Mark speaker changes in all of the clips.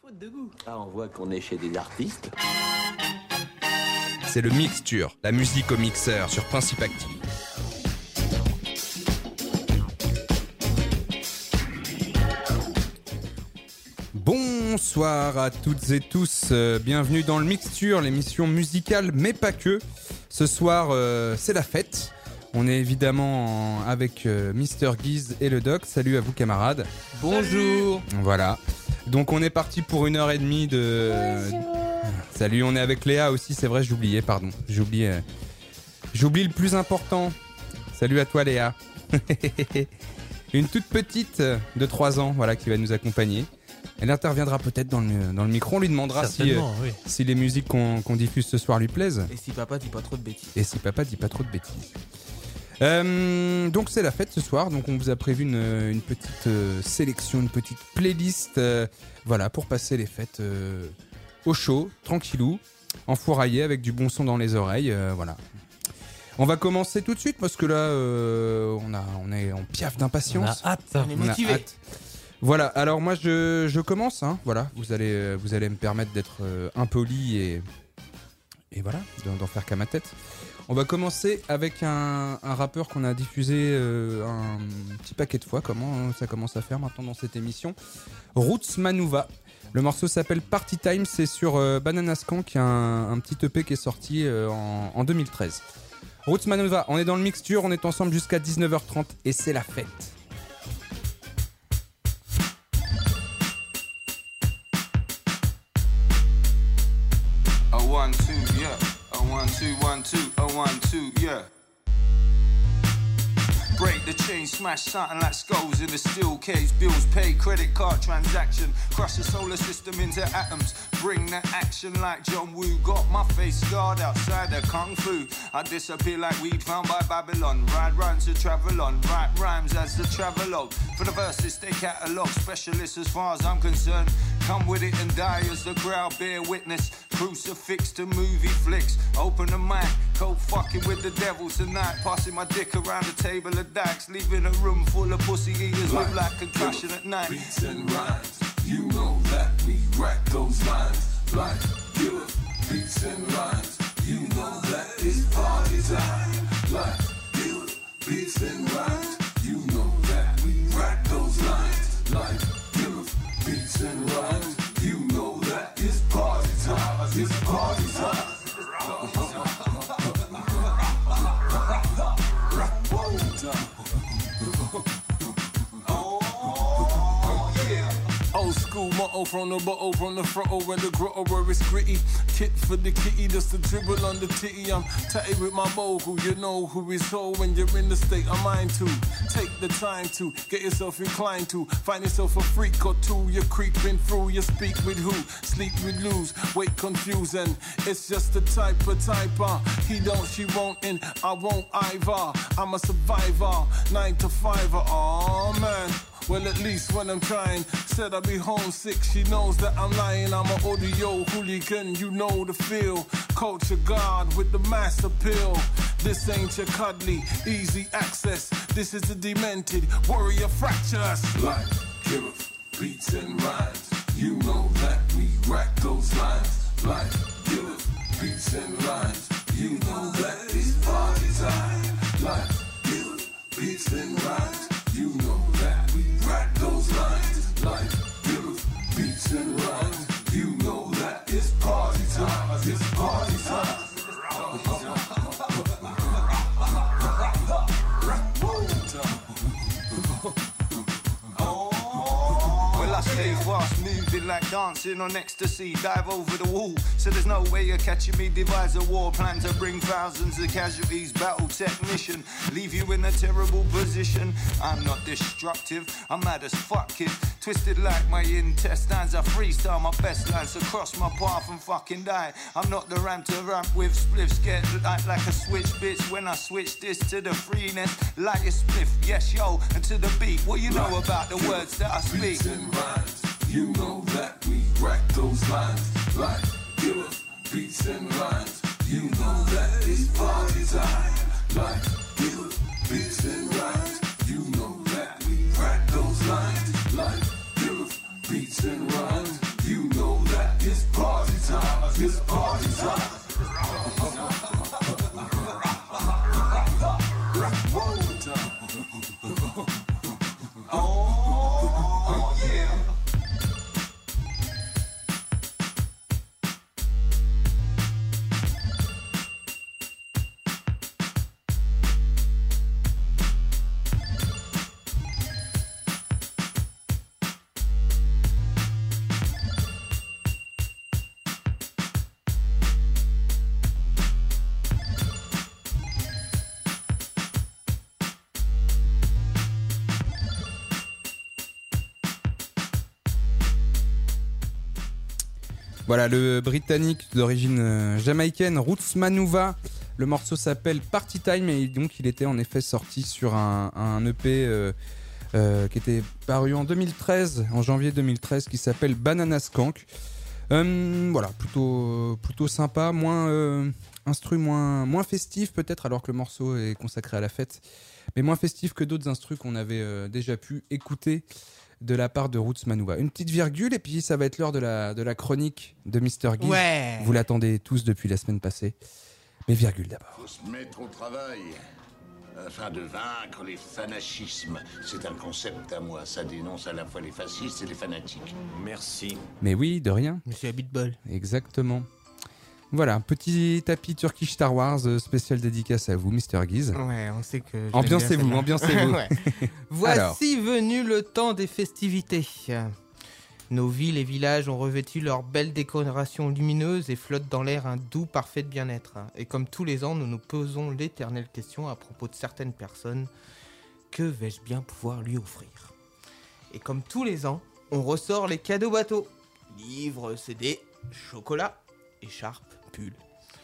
Speaker 1: Ah, on voit qu'on est chez des artistes.
Speaker 2: C'est le Mixture, la musique au mixeur sur Principe Active. Bonsoir à toutes et tous, bienvenue dans le Mixture, l'émission musicale mais pas que. Ce soir c'est la fête, on est évidemment avec Mr Guise et le Doc, salut à vous camarades.
Speaker 3: Bonjour.
Speaker 2: Voilà, donc on est parti pour 1h30 de... Salut, on est avec Léa aussi, c'est vrai, j'oubliais, pardon, j'oublie le plus important. Salut à toi Léa. Une toute petite de 3 ans, voilà, qui va nous accompagner. Elle interviendra peut-être dans le micro. On lui demandera si les musiques qu'on diffuse ce soir lui plaisent.
Speaker 3: Et si papa dit pas trop de bêtises.
Speaker 2: Donc c'est la fête ce soir. Donc on vous a prévu une petite sélection, une petite playlist. Voilà, pour passer les fêtes au chaud, tranquillou, enfouraillé avec du bon son dans les oreilles. Voilà. On va commencer tout de suite parce que là, on est en piaffe d'impatience.
Speaker 3: On a hâte, on est motivé.
Speaker 2: Voilà, alors moi je commence, hein, voilà, vous allez me permettre d'être impoli et voilà, d'en faire qu'à ma tête. On va commencer avec un rappeur qu'on a diffusé un petit paquet de fois, comment ça commence à faire maintenant dans cette émission. Roots Manuva, le morceau s'appelle Party Time, c'est sur Banana Skank, un petit EP qui est sorti en 2013. Roots Manuva, on est dans le Mixture, on est ensemble jusqu'à 19h30 et c'est la fête.
Speaker 4: One, two, yeah. A 1, 2, 1, 2, a 1, 2, yeah. Break the chain, smash something like skulls in a steel cage. Bills paid, credit card transaction. Crush the solar system into atoms. Bring the action like John Woo. Got my face scarred outside of Kung Fu. I disappear like weed found by Babylon. Ride rhymes to travel on. Write rhymes as the travelogue. For the verses they catalog. Specialists as far as I'm concerned. Come with it and die as the crowd bear witness. Crucifix to movie flicks. Open the mic, cold fucking with the devil tonight. Passing my dick around the table of dikes. Leaving a room full of pussy eaters with like concussion at night.
Speaker 5: Beats and rhymes, you know that we rack those lines. Like killer beats and rhymes, you know that it's party time. Like killer beats and rhymes, you know that we rack those lines. Like killer beats and rhymes, you know that it's party time. It's party time.
Speaker 4: Old school motto from the bottle, from the throttle and the grotto where it's gritty. Kit for the kitty, just to dribble on the titty. I'm tatty with my mogul, you know who is so when you're in the state of mind to. Take the time to get yourself inclined to. Find yourself a freak or two, you're creeping through. You speak with who, sleep with lose, wait confusing. It's just the type of typer. He don't, she won't, and I won't either. I'm a survivor, 9 to 5. Oh man. Well, at least when I'm trying, said I'd be homesick. She knows that I'm lying. I'm an audio hooligan, you know the feel. Culture guard with the mass appeal. This ain't your cuddly, easy access. This is the demented warrior fractures.
Speaker 5: Like killers, beats and rhymes. You know that we rack those lines. Like killers, beats and rhymes. You know that it's party time. Like killers, beats and rhymes. You know that we rack those lines. Like killers, beats and rhymes. You know that it's party time. It's party time.
Speaker 4: I stay fast, moving like dancing on ecstasy. Dive over the wall, so there's no way you're catching me. Devise a war plan to bring thousands of casualties. Battle technician, leave you in a terrible position. I'm not destructive, I'm mad as fuck, kid. Twisted like my intestines, I freestyle my best lines to cross my path and fucking die. I'm not the ramp to ramp with spliffs, get like a switch, bitch. When I switch this to the freeness, like a spliff, yes yo, and to the beat. What you know about the words that I speak?
Speaker 5: Beats and rhymes, you know that we rack those lines. Like killers, beats and rhymes, you know that it's party time. Like killers, beats and rhymes, you know that we rack those lines. Like killers, beats and rhymes, you know
Speaker 2: Voilà, le britannique d'origine jamaïcaine, Roots Manuva. Le morceau s'appelle Party Time et donc il était en effet sorti sur un EP qui était paru en 2013, en janvier 2013, qui s'appelle Banana Skank. Voilà, plutôt sympa, moins festif peut-être, alors que le morceau est consacré à la fête, mais moins festif que d'autres instrus qu'on avait déjà pu écouter de la part de Roots Manuva. Une petite virgule et puis ça va être l'heure de la chronique de Mr. Giz.
Speaker 3: Ouais.
Speaker 2: Vous l'attendez tous depuis la semaine passée, mais virgule d'abord.
Speaker 6: Faut se mettre au travail afin de vaincre les fanachismes. C'est un concept à moi. Ça dénonce à la fois les fascistes et les fanatiques.
Speaker 1: Merci.
Speaker 2: Mais oui, de rien.
Speaker 3: Monsieur Habitbol.
Speaker 2: Exactement. Voilà, un petit tapis Turkish Star Wars spécial dédicace à vous, Mr. Giz.
Speaker 3: Ouais, on sait que... je l'aime
Speaker 2: Ambiancez-vous,
Speaker 3: bien,
Speaker 2: ambiancez-vous.
Speaker 3: Ouais. Voici venu le temps des festivités. Nos villes et villages ont revêtu leurs belles décorations lumineuses et flottent dans l'air un doux parfait bien-être. Et comme tous les ans, nous nous posons l'éternelle question à propos de certaines personnes. Que vais-je bien pouvoir lui offrir ? Et comme tous les ans, on ressort les cadeaux bateaux. Livres, CD, chocolat, écharpe, pull.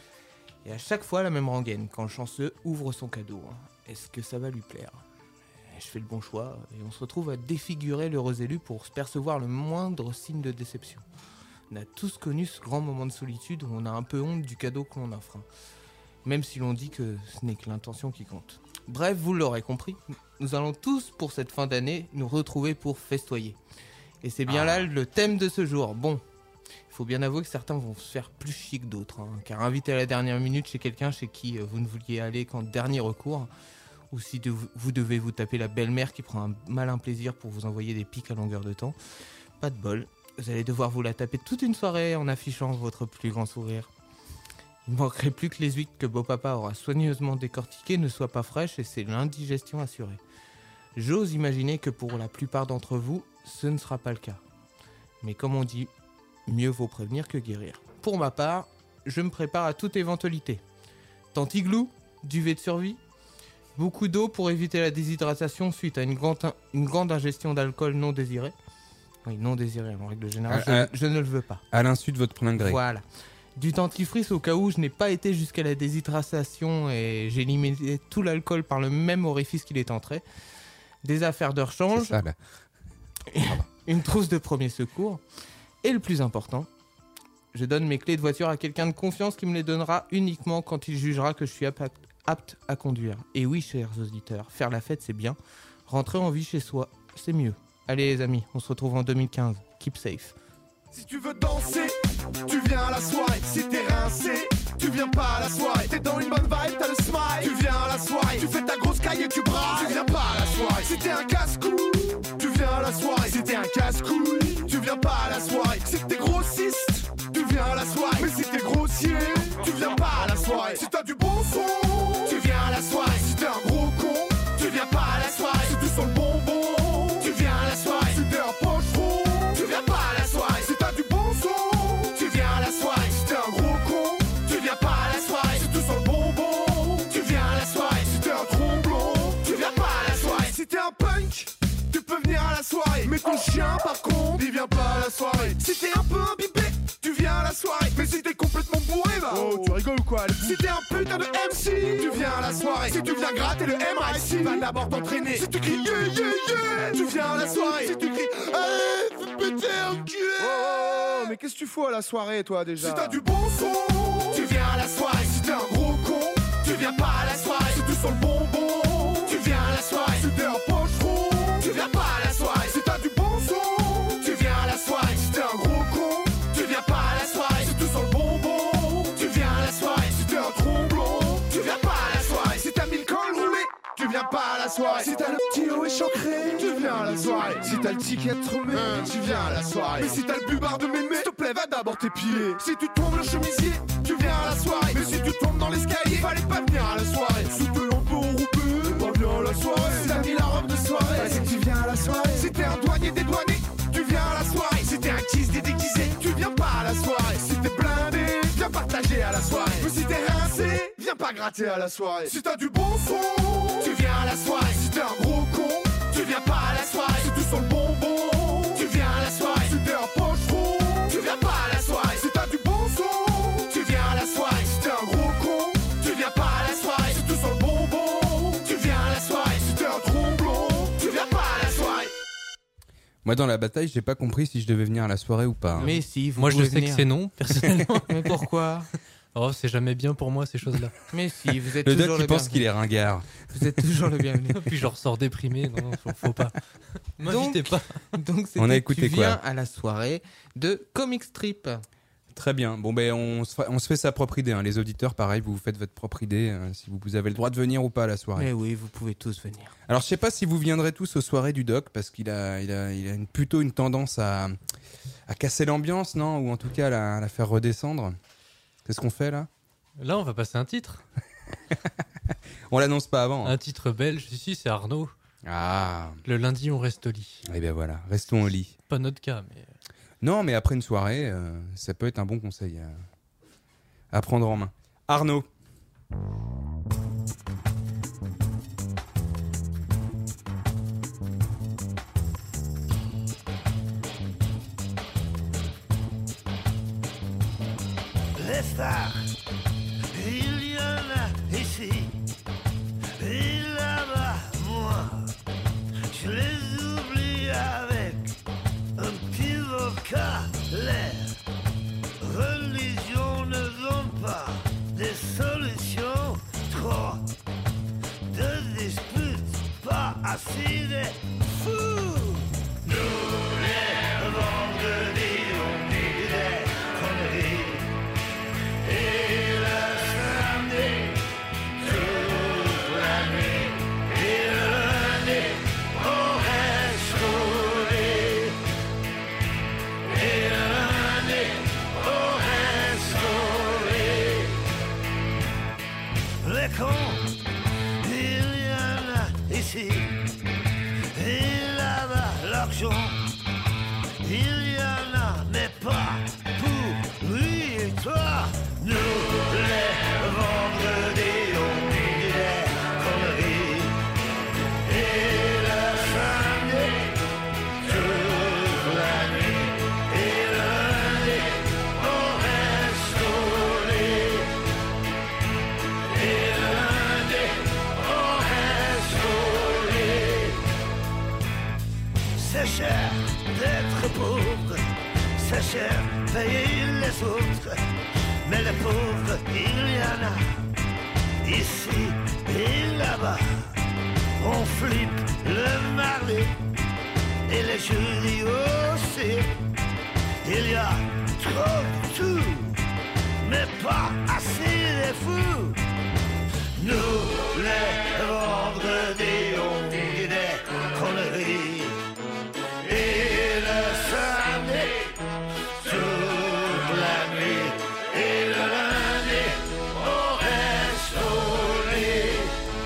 Speaker 3: Et à chaque fois la même rengaine quand le chanceux ouvre son cadeau. Est-ce que ça va lui plaire ? Je fais le bon choix et on se retrouve à défigurer l'heureux élu pour percevoir le moindre signe de déception. On a tous connu ce grand moment de solitude où on a un peu honte du cadeau que l'on offre. Même si l'on dit que ce n'est que l'intention qui compte. Bref, vous l'aurez compris, nous allons tous pour cette fin d'année nous retrouver pour festoyer. Et c'est bien là le thème de ce jour. Bon, il faut bien avouer que certains vont se faire plus chic que d'autres. Car inviter à la dernière minute chez quelqu'un chez qui vous ne vouliez aller qu'en dernier recours... ou si vous devez vous taper la belle-mère qui prend un malin plaisir pour vous envoyer des pics à longueur de temps, pas de bol, vous allez devoir vous la taper toute une soirée en affichant votre plus grand sourire. Il ne manquerait plus que les huîtres que beau papa aura soigneusement décortiquées ne soient pas fraîches et c'est l'indigestion assurée. J'ose imaginer que pour la plupart d'entre vous, ce ne sera pas le cas. Mais comme on dit, mieux vaut prévenir que guérir. Pour ma part, je me prépare à toute éventualité. Tantiglou, duvet de survie, beaucoup d'eau pour éviter la déshydratation suite à une grande ingestion d'alcool non désirée. Oui, non désirée en règle générale, je ne le veux pas.
Speaker 2: À l'insu de votre plein gré.
Speaker 3: Voilà. Du dentifrice au cas où je n'ai pas été jusqu'à la déshydratation et j'ai éliminé tout l'alcool par le même orifice qu'il est entré. Des affaires de rechange.
Speaker 2: C'est ça, là.
Speaker 3: Une trousse de premier secours. Et le plus important, je donne mes clés de voiture à quelqu'un de confiance qui me les donnera uniquement quand il jugera que je suis apte à conduire. Et oui, chers auditeurs, faire la fête, c'est bien. Rentrer en vie chez soi, c'est mieux. Allez les amis, on se retrouve en 2015. Keep safe.
Speaker 7: Si tu veux danser, tu viens à la soirée. Si t'es rincé, tu viens pas à la soirée. T'es dans une bonne vibe, t'as le smile. Tu viens à la soirée. Tu fais ta grosse caille et tu brailles. Tu viens pas à la soirée. Si t'es un casse-couille, tu viens à la soirée. Si t'es un casse-couille, tu viens pas à la soirée. Si t'es grossiste, tu viens à la soirée. Mais si t'es grossier, tu viens pas à la soirée. Si t'as du bon son, tu viens à la soirée. Si t'es un gros con, tu viens pas à la soirée. Si tu sens le bonbon, tu viens à la soirée. Si t'es un pocheron, tu viens pas à la soirée. Si t'as du bon son, tu viens à la soirée. Si t'es un gros con, tu viens pas à la soirée. Si tu sens le bonbon, tu viens à la soirée. Si t'es un tromblon, tu viens pas à la soirée. Si t'es un punk, tu peux venir à la soirée. Mais ton chien par contre, il vient pas à la soirée. Si t'es un peu imbibé, tu viens à la soirée. Mais si t'es complètement bourré, bah oh, tu rigoles ou quoi? Si t'es un putain de MC, tu viens à la soirée. Si tu viens gratter le MIC, va d'abord t'entraîner. Si tu cries yeah yeah yeah, tu viens à la soirée. Si tu cries allez, fais péter un cul. Oh, mais qu'est-ce que tu fous à la soirée, toi, déjà? Si t'as du bon son, tu viens à la soirée. Si t'es un gros con, tu viens pas à la soirée. Si tu sens le bonbon, tu viens à la soirée. Si t'es un pocheron, tu viens pas à la soirée. Si t'as du bon son, tu viens à la soirée. Si t'es un gros con, tu viens pas à la soirée. Si tu sens le bonbon, tu viens à la soirée. Si t'es un tromblon, tu viens pas à la soirée. Si t'as mis le col roulé, tu viens pas à la soirée. Si t'as le petit haut échancré, tu viens à la soirée. Si t'as le ticket de tremé, tu viens à la soirée. Mais si t'as le bubard de mémé, s'il te plaît, va d'abord t'épiler. Si tu tombes le chemisier, tu viens à la soirée. Mais si tu tombes dans l'escalier, fallait pas venir à la soirée. Si t'es un peu enroupé, pas bien à la soirée. Si t'as mis la robe de soirée, c'est que tu viens à la soirée. Si t'es un douanier dédouané, tu viens à la soirée. Si t'es un kiss déguisé, tu viens pas à la soirée. Si t'es blindé, viens partager à la soirée. Mais si t'es rincé, viens pas gratter à la soirée. Si t'as du bon son, tu viens à la soirée. Si t'es un gros con, tu viens pas à la soirée. Si tu sens le bonbon, tu viens à la soirée. Si t'es un pocheron, tu viens pas à la soirée. Si t'as
Speaker 2: Moi, dans la bataille, j'ai pas compris si je devais venir à la soirée ou pas. Hein.
Speaker 3: Mais si, vous
Speaker 8: Moi, je
Speaker 3: pouvez
Speaker 8: sais
Speaker 3: venir.
Speaker 8: que c'est non, personnellement.
Speaker 3: Mais pourquoi?
Speaker 8: Oh, c'est jamais bien pour moi, ces choses-là.
Speaker 3: Mais si, vous êtes
Speaker 2: Le
Speaker 3: toujours
Speaker 2: doc,
Speaker 3: le
Speaker 2: il pense
Speaker 3: bienvenu.
Speaker 2: qu'il est ringard.
Speaker 3: Vous êtes toujours le bienvenu.
Speaker 8: Puis je ressors déprimé. Non, faut pas. M'invitez pas.
Speaker 3: Donc,
Speaker 2: On a
Speaker 3: c'était
Speaker 2: écouté
Speaker 3: Tu
Speaker 2: quoi
Speaker 3: viens à la soirée de Comic Strip.
Speaker 2: Très bien. Bon, ben, on se fait sa propre idée. Hein. Les auditeurs, pareil, vous faites votre propre idée. Si vous avez le droit de venir ou pas à la soirée.
Speaker 3: Mais oui, vous pouvez tous venir.
Speaker 2: Alors, je sais pas si vous viendrez tous aux soirées du doc, parce qu'il a plutôt une tendance à casser l'ambiance, non? Ou en tout cas à la faire redescendre. Qu'est-ce qu'on fait là?
Speaker 8: Là, on va passer un titre.
Speaker 2: On l'annonce pas avant. Hein.
Speaker 8: Un titre belge. Ici, c'est Arnaud.
Speaker 2: Ah.
Speaker 8: Le lundi, on reste au lit.
Speaker 2: Eh bien voilà, restons au lit.
Speaker 8: Pas notre cas, mais...
Speaker 2: Non, mais après une soirée, ça peut être un bon conseil à prendre en main. Arnaud.
Speaker 9: Les stars, il y en a ici, et là-bas, moi, je les oublie avec un petit vocabulaire. Religion ne donne pas des solutions, trop de disputes, pas assez de fous. Nous les vendredis, on dit des conneries. Et le samedi, toute la nuit, et le lundi, on reste au lit. Et le lundi, on reste au lit. Les cons, il y en a ici, et là-bas, l'argent, il y en a, mais pas pour lui et toi. Nous, les vendredis, on dit des conneries. Et le samedi, toute la nuit. Et le lundi, on reste au lit. Et le lundi, on reste au lit. C'est cher d'être pauvre, c'est cher payer les autres. Mais les pauvres, il y en a ici et là-bas. On flippe le mardi et les jeudis aussi. Il y a trop de tout, mais pas assez de fous. Nous, les vendredis, on dit des conneries. Et le samedi, toute la nuit. Et le lundi, on reste au lit.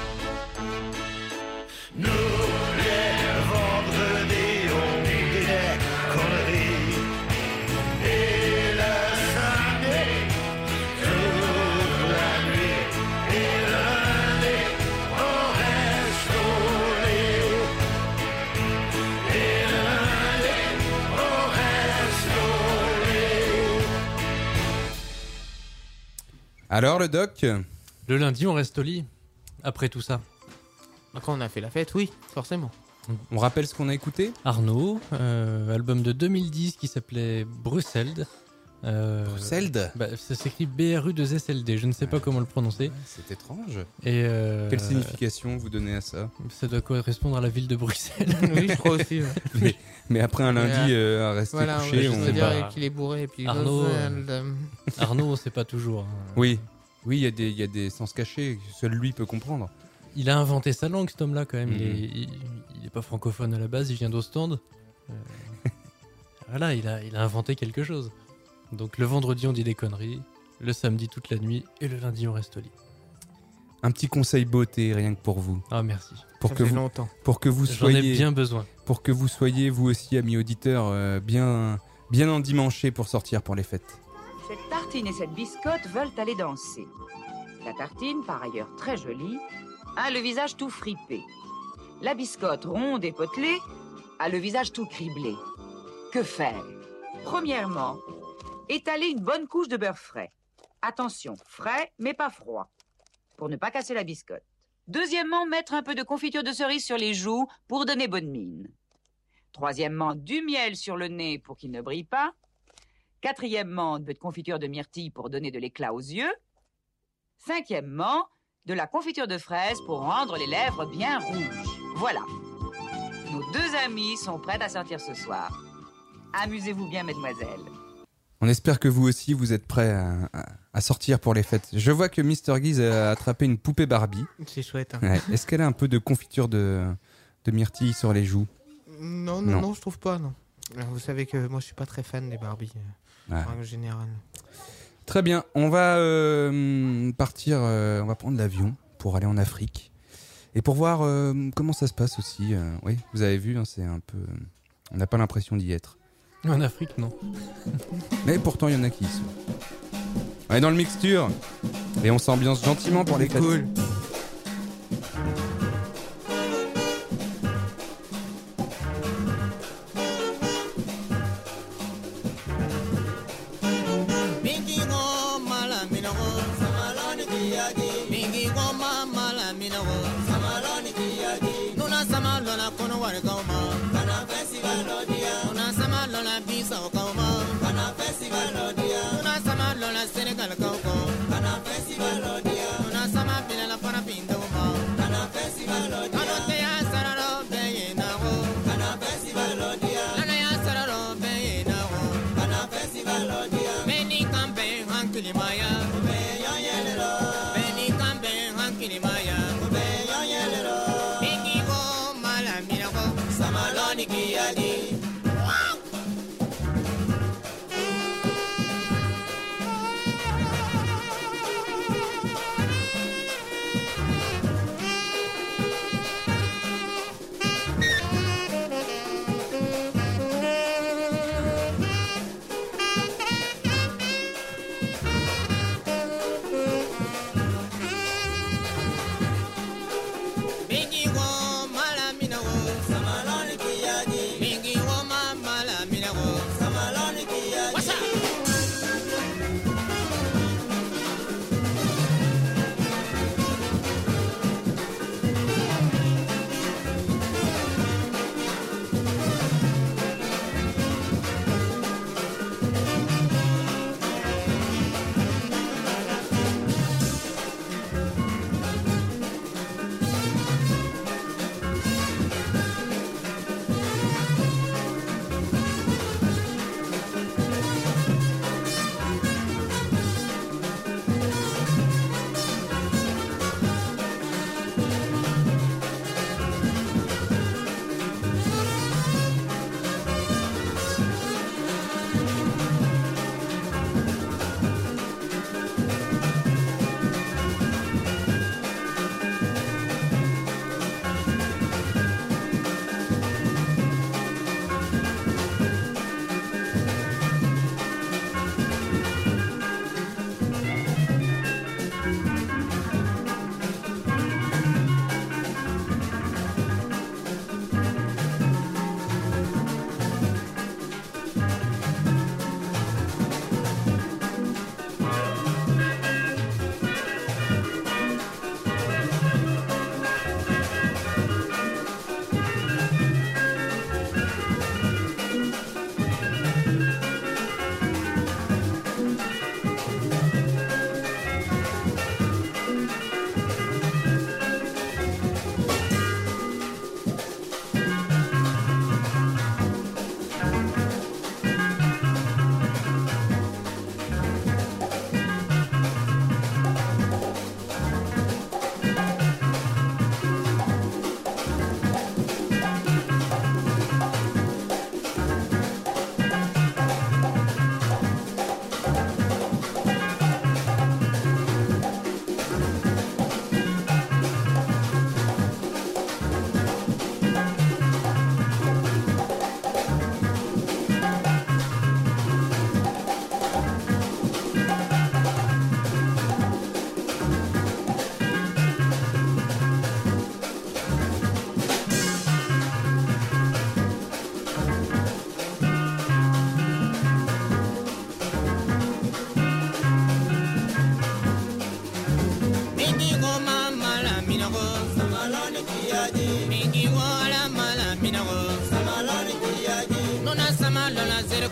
Speaker 9: Nous, les vendredis, on dit des conneries. Et le samedi, toute la nuit. Et le lundi, on reste au lit. Et le lundi, on reste au lit.
Speaker 2: Alors le doc?
Speaker 8: Le lundi, on reste au lit. Après tout ça.
Speaker 3: Quand on a fait la fête, oui, forcément.
Speaker 2: On rappelle ce qu'on a écouté?
Speaker 8: Arnaud, album de 2010 qui s'appelait Bruxelles.
Speaker 2: Bruxelles?
Speaker 8: Bah, ça s'écrit BRU2SLD, je ne sais pas comment le prononcer.
Speaker 2: C'est étrange.
Speaker 8: Et
Speaker 2: Quelle signification vous donnez à ça?
Speaker 8: ça doit correspondre à la ville de Bruxelles.
Speaker 3: Oui, je crois aussi. Ouais.
Speaker 2: Mais après un lundi à rester
Speaker 3: Voilà,
Speaker 2: couché,
Speaker 3: je
Speaker 2: on...
Speaker 3: veux dire
Speaker 8: pas.
Speaker 3: qu'il est bourré et puis
Speaker 8: Arnaud, Arnaud, on sait pas toujours. hein.
Speaker 2: Oui, il y a des sens cachés que seul lui peut comprendre.
Speaker 8: Il a inventé sa langue, cet homme-là, quand même.
Speaker 2: Mhm.
Speaker 8: Il est pas francophone à la base, il vient d'Ostende. Voilà, il a inventé quelque chose. Donc le vendredi, on dit des conneries. Le samedi, toute la nuit. Et le lundi, on reste au lit.
Speaker 2: Un petit conseil beauté, rien que pour vous.
Speaker 8: Ah, merci.
Speaker 2: Pour
Speaker 3: Ça
Speaker 2: que
Speaker 3: fait
Speaker 2: vous,
Speaker 3: longtemps.
Speaker 2: pour que vous
Speaker 8: J'en ai
Speaker 2: soyez,
Speaker 8: bien besoin.
Speaker 2: pour que vous soyez vous aussi, amis auditeurs, bien endimanchés pour sortir pour les fêtes.
Speaker 10: Cette tartine et cette biscotte veulent aller danser. La tartine, par ailleurs très jolie, a le visage tout fripé. La biscotte, ronde et potelée, a le visage tout criblé. Que faire? Premièrement, étaler une bonne couche de beurre frais. Attention, frais mais pas froid, pour ne pas casser la biscotte. Deuxièmement, mettre un peu de confiture de cerise sur les joues pour donner bonne mine. Troisièmement, du miel sur le nez pour qu'il ne brille pas. Quatrièmement, de confiture de myrtille pour donner de l'éclat aux yeux. Cinquièmement, de la confiture de fraise pour rendre les lèvres bien rouges. Voilà. Nos deux amis sont prêts à sortir ce soir. Amusez-vous bien, mesdemoiselles.
Speaker 2: On espère que vous aussi, vous êtes prêts à sortir pour les fêtes. Je vois que Mr. Guise a attrapé une poupée Barbie.
Speaker 3: C'est chouette. Hein.
Speaker 2: Ouais. Est-ce qu'elle a un peu de confiture de myrtille sur les joues ?
Speaker 3: Non, je trouve pas, non. Alors, vous savez que moi, je suis pas très fan des Barbies, en général.
Speaker 2: Très bien, on va partir, on va prendre l'avion pour aller en Afrique. Et pour voir comment ça se passe aussi. Oui, vous avez vu, hein, c'est un peu... on n'a pas l'impression d'y être.
Speaker 8: En Afrique, non.
Speaker 2: Mais pourtant, il y en a qui y sont. On est dans le mixture et on s'ambiance gentiment pour les fêtes.
Speaker 3: Cool.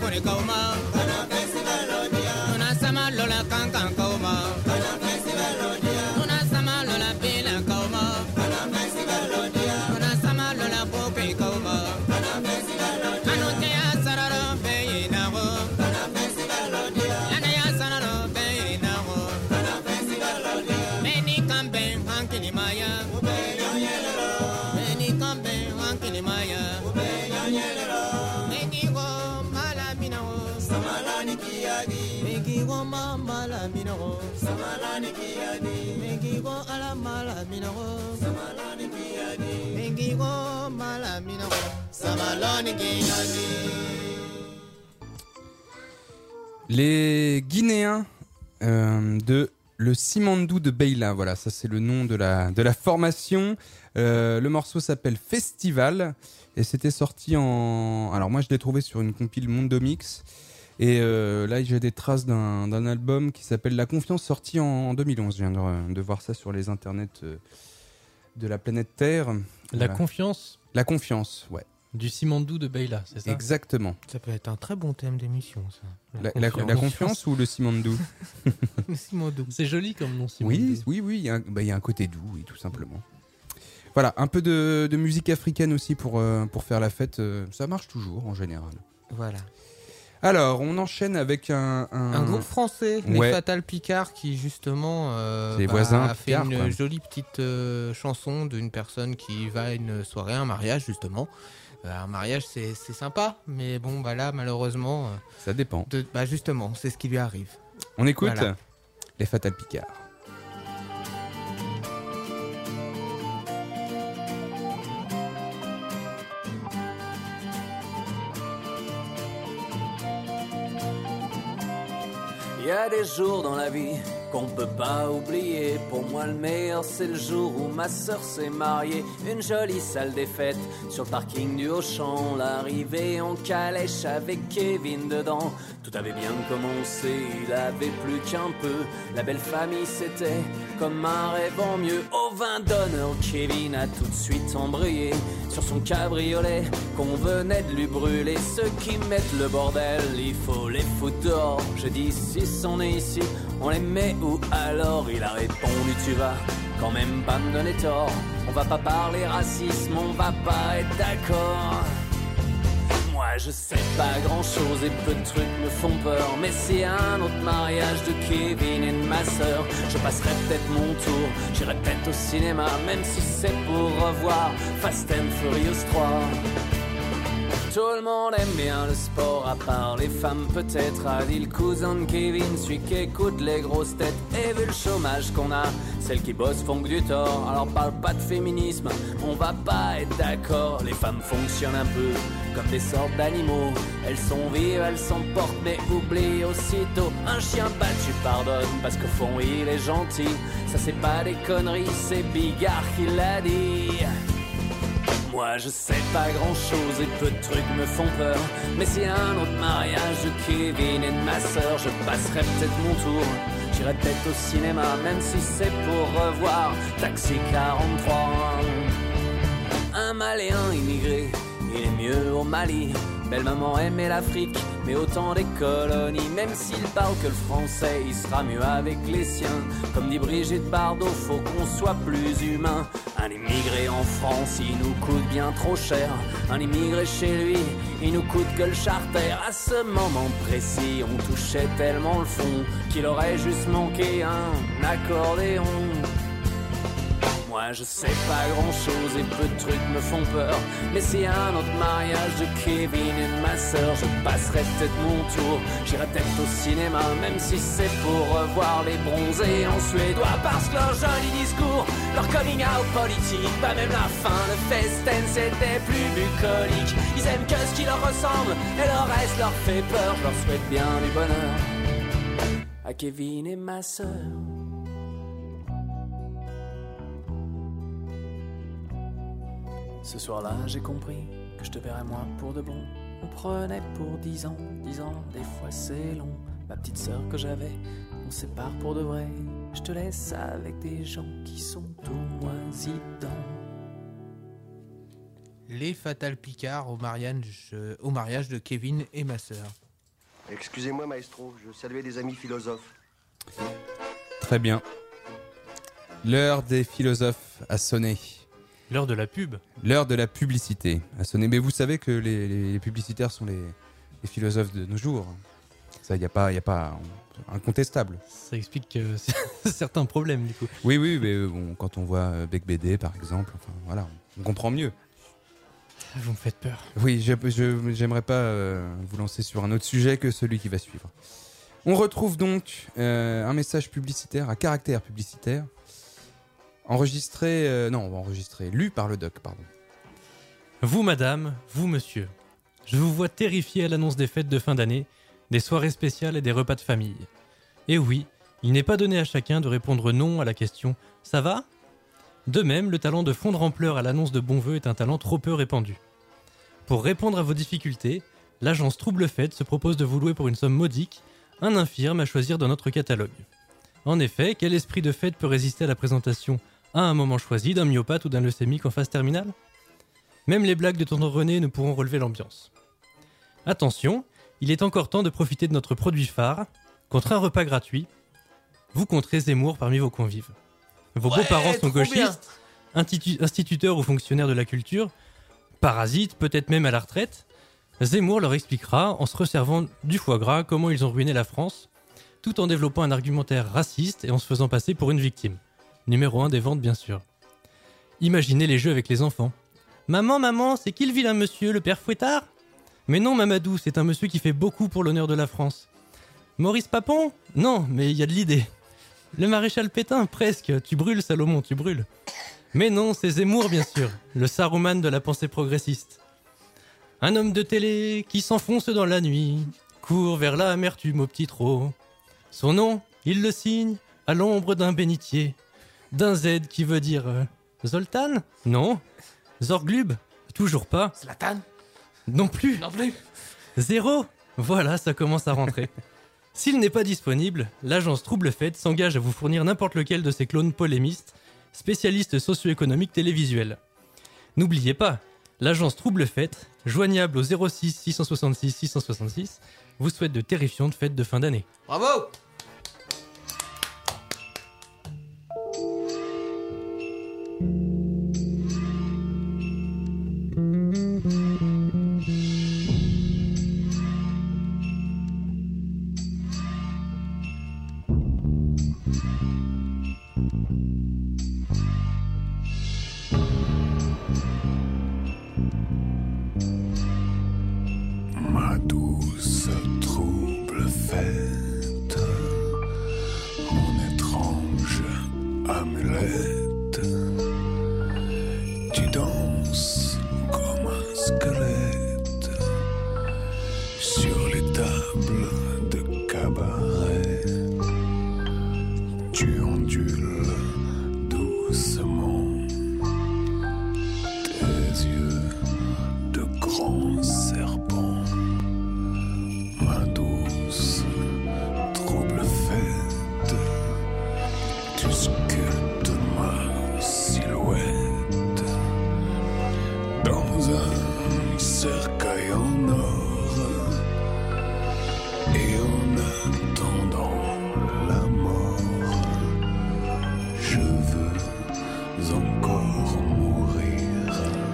Speaker 3: kore kauma kana festival odia Una sama lola kankan kauma kana festival odia Una sama lola pila kauma kana festival odia Una sama lola poke kauma kana festival odia Anu te ya sararo be na go kana festival odia Ana ya sararo be na go kana festival odia Meni kambe hankini maya ube yanyelero Meni kambe hankini maya ube yanyelero Meni go malamina go samalani kiyadi Meni go malamina go samalani kiyadi Meni go ala malamina go samalani kiyadi Meni go malamina go samalani kiyadi.
Speaker 2: Les Guinéens de le Simandou de Beyla, voilà, ça c'est le nom de la formation. Le morceau s'appelle Festival et c'était sorti en... Alors moi je l'ai trouvé sur une compile Mondo Mix et là j'ai des traces d'un album qui s'appelle La Confiance, sorti en 2011. Je viens de voir ça sur les internets de la planète Terre.
Speaker 8: La
Speaker 2: Voilà.
Speaker 8: confiance
Speaker 2: La Confiance, ouais.
Speaker 8: du Simandou de Beyla, c'est ça?
Speaker 2: Exactement.
Speaker 3: Ça peut être un très bon thème d'émission, ça.
Speaker 2: La confiance ou le Simandou?
Speaker 3: Le Simandou.
Speaker 8: C'est joli comme nom, Simandou.
Speaker 2: Oui, il y a un côté doux, oui, tout simplement. Voilà, un peu de musique africaine aussi pour faire la fête. Ça marche toujours, en général.
Speaker 3: Voilà.
Speaker 2: Alors, on enchaîne avec un
Speaker 3: groupe français,
Speaker 2: Ouais.
Speaker 3: les Fatal Picard, qui justement
Speaker 2: C'est les voisins
Speaker 3: a fait
Speaker 2: Picard,
Speaker 3: une
Speaker 2: quoi.
Speaker 3: jolie petite chanson d'une personne qui va à une soirée, un mariage justement. Un mariage, c'est sympa, mais bon, bah là, malheureusement...
Speaker 2: Ça dépend.
Speaker 3: Justement, c'est ce qui lui arrive.
Speaker 2: On écoute
Speaker 3: Voilà.
Speaker 2: les Fatal Picard.
Speaker 11: Il y a des jours dans la vie qu'on peut pas oublier. Pour moi le meilleur c'est le jour où ma sœur s'est mariée. Une jolie salle des fêtes sur le parking du Auchan. L'arrivée en calèche avec Kevin dedans. Tout avait bien commencé, il avait plus qu'un peu. La belle famille c'était comme un rêve en mieux. Au vin d'honneur Kevin a tout de suite embrayé sur son cabriolet qu'on venait de lui brûler. Ceux qui mettent le bordel, il faut les foutre dehors. Je dis si on est ici, on les met où alors? Il a répondu tu vas quand même pas me donner tort. On va pas parler racisme, on va pas être d'accord. Moi je sais pas grand chose et peu de trucs me font peur. Mais c'est un autre mariage de Kevin et de ma sœur. Je passerai peut-être mon tour, j'irai peut-être au cinéma. Même si c'est pour revoir Fast and Furious 3. Tout le monde aime bien le sport, à part les femmes peut-être. A dit le cousin de Kevin, celui qui écoute les grosses têtes. Et vu le chômage qu'on a, celles qui bossent font que du tort. Alors parle pas de féminisme, on va pas être d'accord. Les femmes fonctionnent un peu comme des sortes d'animaux. Elles sont vives, elles s'emportent, mais oublient aussitôt. Un chien battu pardonne, parce qu'au fond il est gentil. Ça c'est pas des conneries, c'est Bigard qui l'a dit. Moi je sais pas grand chose et peu de trucs me font peur. Mais c'est un autre mariage de Kevin et de ma sœur. Je passerai peut-être mon tour, j'irai peut-être au cinéma. Même si c'est pour revoir Taxi 43. Un Maléen immigré, il est mieux au Mali. Belle maman aimait l'Afrique, mais autant des colonies. Même s'il parle que le français, il sera mieux avec les siens. Comme dit Brigitte Bardot, faut qu'on soit plus humain. Un immigré en France, il nous coûte bien trop cher. Un immigré chez lui, il nous coûte que le charter. À ce moment précis, on touchait tellement le fond qu'il aurait juste manqué un accordéon. Moi je sais pas grand chose et peu de trucs me font peur. Mais c'est un autre mariage de Kevin et de ma sœur. Je passerai peut-être mon tour, j'irai peut-être au cinéma. Même si c'est pour revoir les bronzés en suédois. Parce que leur joli discours, leur coming out politique, pas même la fin de Festen c'était plus bucolique. Ils aiment que ce qui leur ressemble et le reste leur fait peur. Je leur souhaite bien du bonheur à Kevin et ma sœur. Ce soir-là, j'ai compris que je te verrais moins pour de bon. On prenait pour 10 ans, des fois c'est long. Ma petite sœur que j'avais, on sépare pour de vrai. Je te laisse avec des gens qui sont tout moisis dedans.
Speaker 3: Les Fatal Picard au mariage de Kevin et ma sœur.
Speaker 12: Excusez-moi, maestro, je saluais des amis philosophes.
Speaker 2: Très bien. L'heure des philosophes a sonné.
Speaker 8: L'heure de la pub.
Speaker 2: L'heure de la publicité a sonné. Mais vous savez que les publicitaires sont les philosophes de nos jours. Ça, il n'y a pas incontestable.
Speaker 8: Ça explique certains problèmes, du coup.
Speaker 2: Oui, mais bon, quand on voit Bec BD, par exemple, enfin, voilà, on comprend mieux.
Speaker 8: Vous me faites peur.
Speaker 2: Oui, j'aimerais pas vous lancer sur un autre sujet que celui qui va suivre. On retrouve donc un message publicitaire à caractère publicitaire, lu par le doc, pardon.
Speaker 8: Vous, madame, vous, monsieur, je vous vois terrifié à l'annonce des fêtes de fin d'année, des soirées spéciales et des repas de famille. Et oui, il n'est pas donné à chacun de répondre non à la question « Ça va ?» De même, le talent de fondre en pleurs à l'annonce de bons vœux est un talent trop peu répandu. Pour répondre à vos difficultés, l'agence Trouble Fête se propose de vous louer pour une somme modique un infirme à choisir dans notre catalogue. En effet, quel esprit de fête peut résister à la présentation à un moment choisi d'un myopathe ou d'un leucémique en phase terminale ? Même les blagues de tonton René ne pourront relever l'ambiance. Attention, il est encore temps de profiter de notre produit phare. Contre un repas gratuit, vous compterez Zemmour parmi vos convives. Vos beaux-parents sont gauchistes, instituteurs ou fonctionnaires de la culture, parasites, peut-être même à la retraite. Zemmour leur expliquera, en se resservant du foie gras, comment ils ont ruiné la France, tout en développant un argumentaire raciste et en se faisant passer pour une victime. Numéro 1 des ventes, bien sûr. Imaginez les jeux avec les enfants. Maman, c'est qui le vilain monsieur, le père Fouettard ? Mais non, Mamadou, c'est un monsieur qui fait beaucoup pour l'honneur de la France. Maurice Papon ? Non, mais il y a de l'idée. Le maréchal Pétain, presque. Tu brûles, Salomon, tu brûles. Mais non, c'est Zemmour, bien sûr, le Saruman de la pensée progressiste. Un homme de télé qui s'enfonce dans la nuit, court vers l'amertume au petit trot. Son nom, il le signe à l'ombre d'un bénitier, d'un Z qui veut dire Zoltan ? Non. Zorglub ? Toujours pas.
Speaker 3: Zlatan ?
Speaker 8: Non plus.
Speaker 3: Non plus.
Speaker 8: Zéro. Voilà, ça commence à rentrer. S'il n'est pas disponible, l'agence Trouble Fête s'engage à vous fournir n'importe lequel de ses clones polémistes, spécialistes socio-économiques télévisuels. N'oubliez pas, l'agence Trouble Fête, joignable au 06 666 666, vous souhaite de terrifiantes fêtes de fin d'année.
Speaker 3: Bravo!
Speaker 5: Ma douce trouble fête, mon étrange amulette, tu danses comme un squelette sur les tables de cabaret, tu ondules doucement tes yeux de grands serpents. Ma douce trouble fête, tu sculptes ma silhouette dans un cercueil en or, et en attendant la mort, je veux encore mourir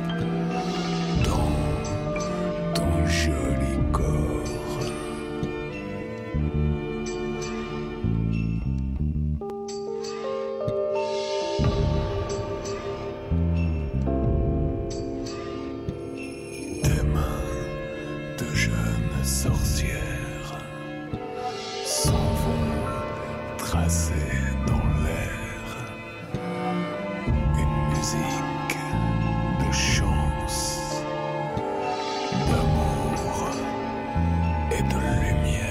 Speaker 5: dans ton joli corps. Tes mains de jeune sorcière s'en vont tracer dans l'air une musique de chance, d'amour et de lumière.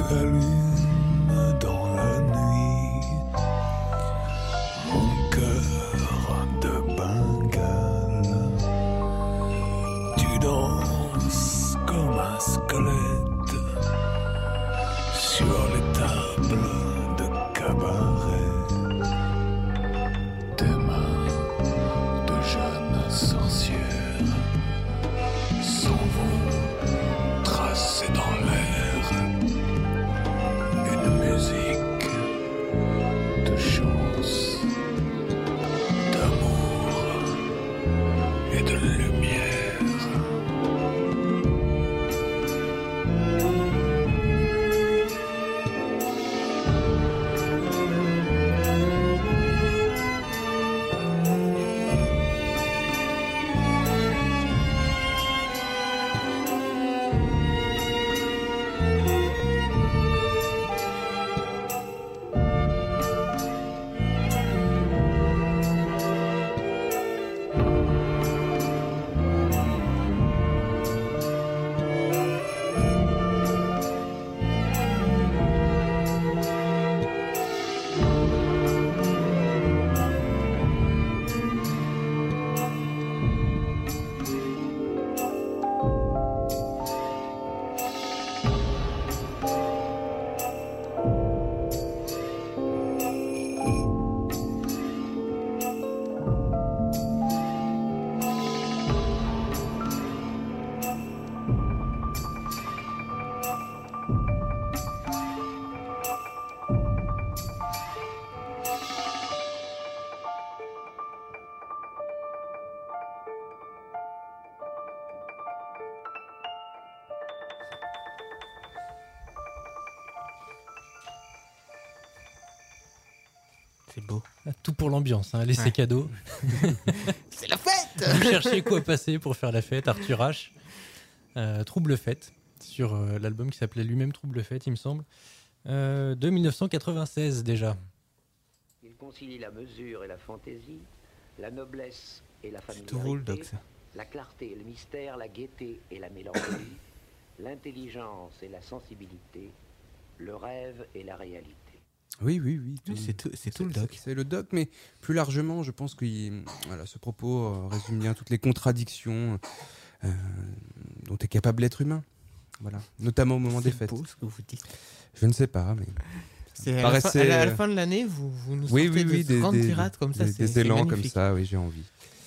Speaker 5: allume dans la nuit mon cœur de Bengale. Tu danses comme un squelette sur les tables de cabaret. Tes mains de jeune sorcière s'en vont tracer dans l'air une musique de chance, d'amour et de lumière.
Speaker 3: C'est beau.
Speaker 8: Tout pour l'ambiance, hein. Laissez cadeau.
Speaker 3: C'est la fête.
Speaker 8: Vous cherchiez quoi passer pour faire la fête, Arthur H. Trouble Fête, sur l'album qui s'appelait lui-même Trouble Fête, il me semble, de 1996 déjà.
Speaker 13: Il concilie la mesure et la fantaisie, la noblesse et la
Speaker 3: C'est tout vous, le doc,
Speaker 13: familiarité,
Speaker 3: ça.
Speaker 13: la clarté et le mystère, la gaieté et la mélancolie, l'intelligence et la sensibilité, le rêve et la réalité.
Speaker 2: Oui.
Speaker 3: C'est tout le doc.
Speaker 2: C'est le doc, mais plus largement, je pense que voilà, ce propos résume bien toutes les contradictions dont est capable l'être humain. Voilà. Notamment au moment des fêtes.
Speaker 3: C'est beau ce que vous dites.
Speaker 2: Je ne sais pas, mais...
Speaker 3: C'est à la fin de l'année, vous nous sortez des grandes tirades comme ça.
Speaker 2: Des élans
Speaker 3: magnifique.
Speaker 2: comme ça, oui, j'ai envie.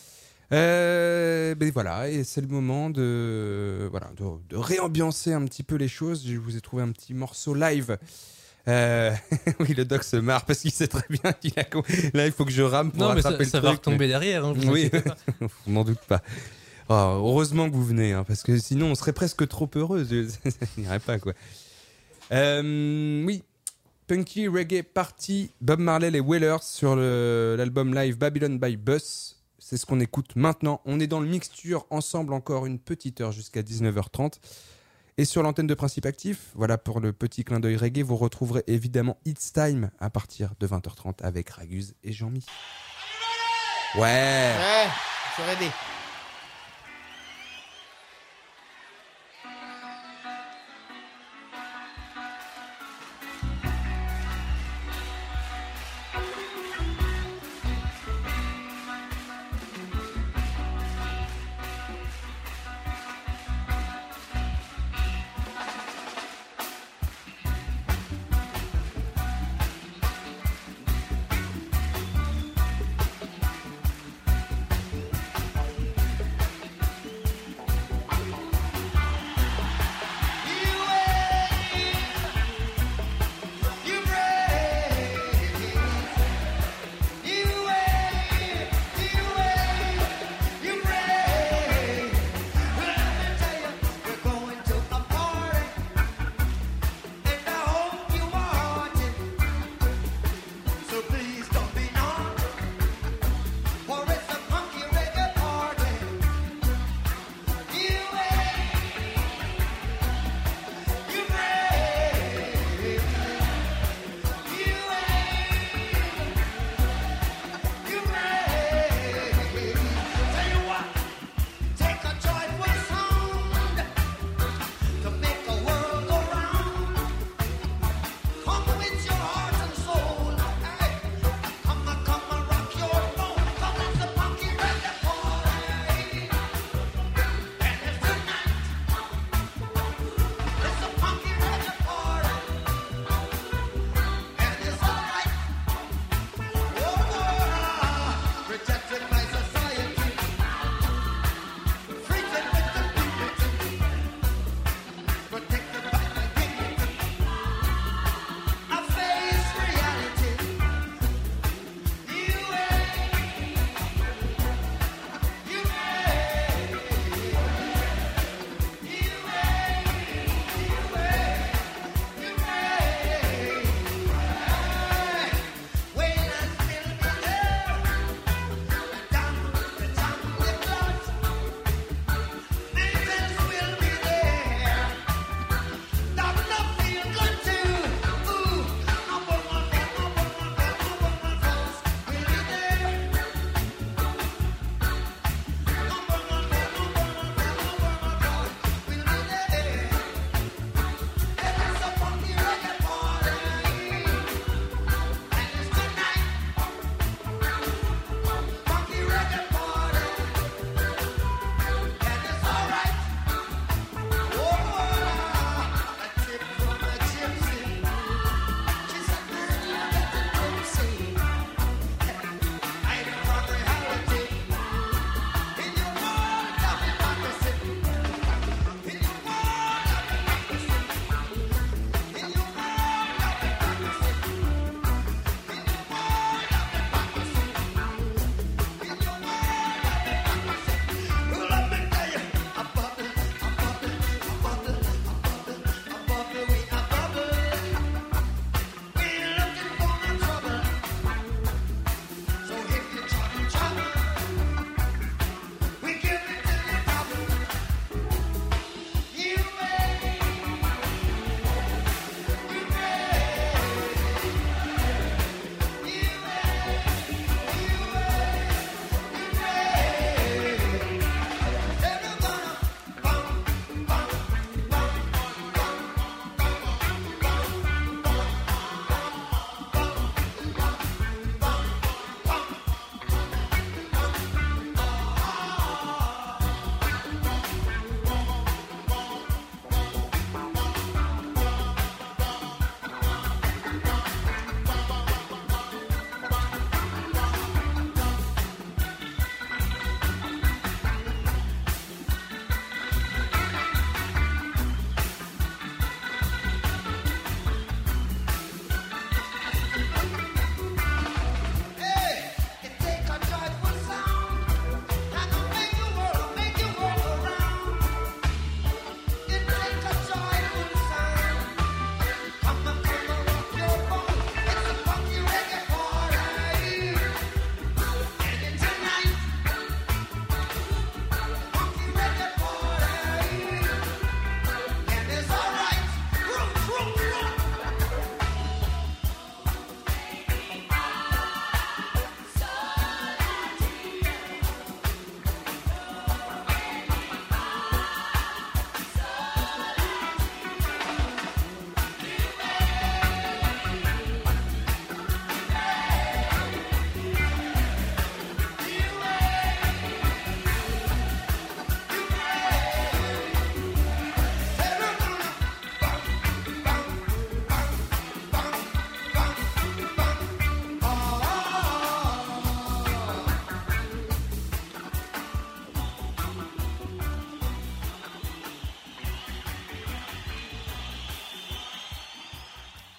Speaker 2: Ben voilà, et c'est le moment de réambiancer un petit peu les choses. Je vous ai trouvé un petit morceau live. Oui, le doc se marre parce qu'il sait très bien qu'il a... Là, il faut que je rame pour rattraper le truc.
Speaker 8: Ça va retomber derrière. Hein,
Speaker 2: oui, on n'en doute pas. Oh, heureusement que vous venez, hein, parce que sinon on serait presque trop heureux. Ça n'irait pas, quoi. Oui, Punky Reggae Party, Bob Marley, les Wailers sur l'album live Babylon by Bus. C'est ce qu'on écoute maintenant. On est dans le mixture ensemble encore une petite heure jusqu'à 19h30. Et sur l'antenne de Principe Actif, voilà pour le petit clin d'œil reggae, vous retrouverez évidemment It's Time à partir de 20h30 avec Raguse et Jean-Mi. Ouais,
Speaker 3: c'est ready.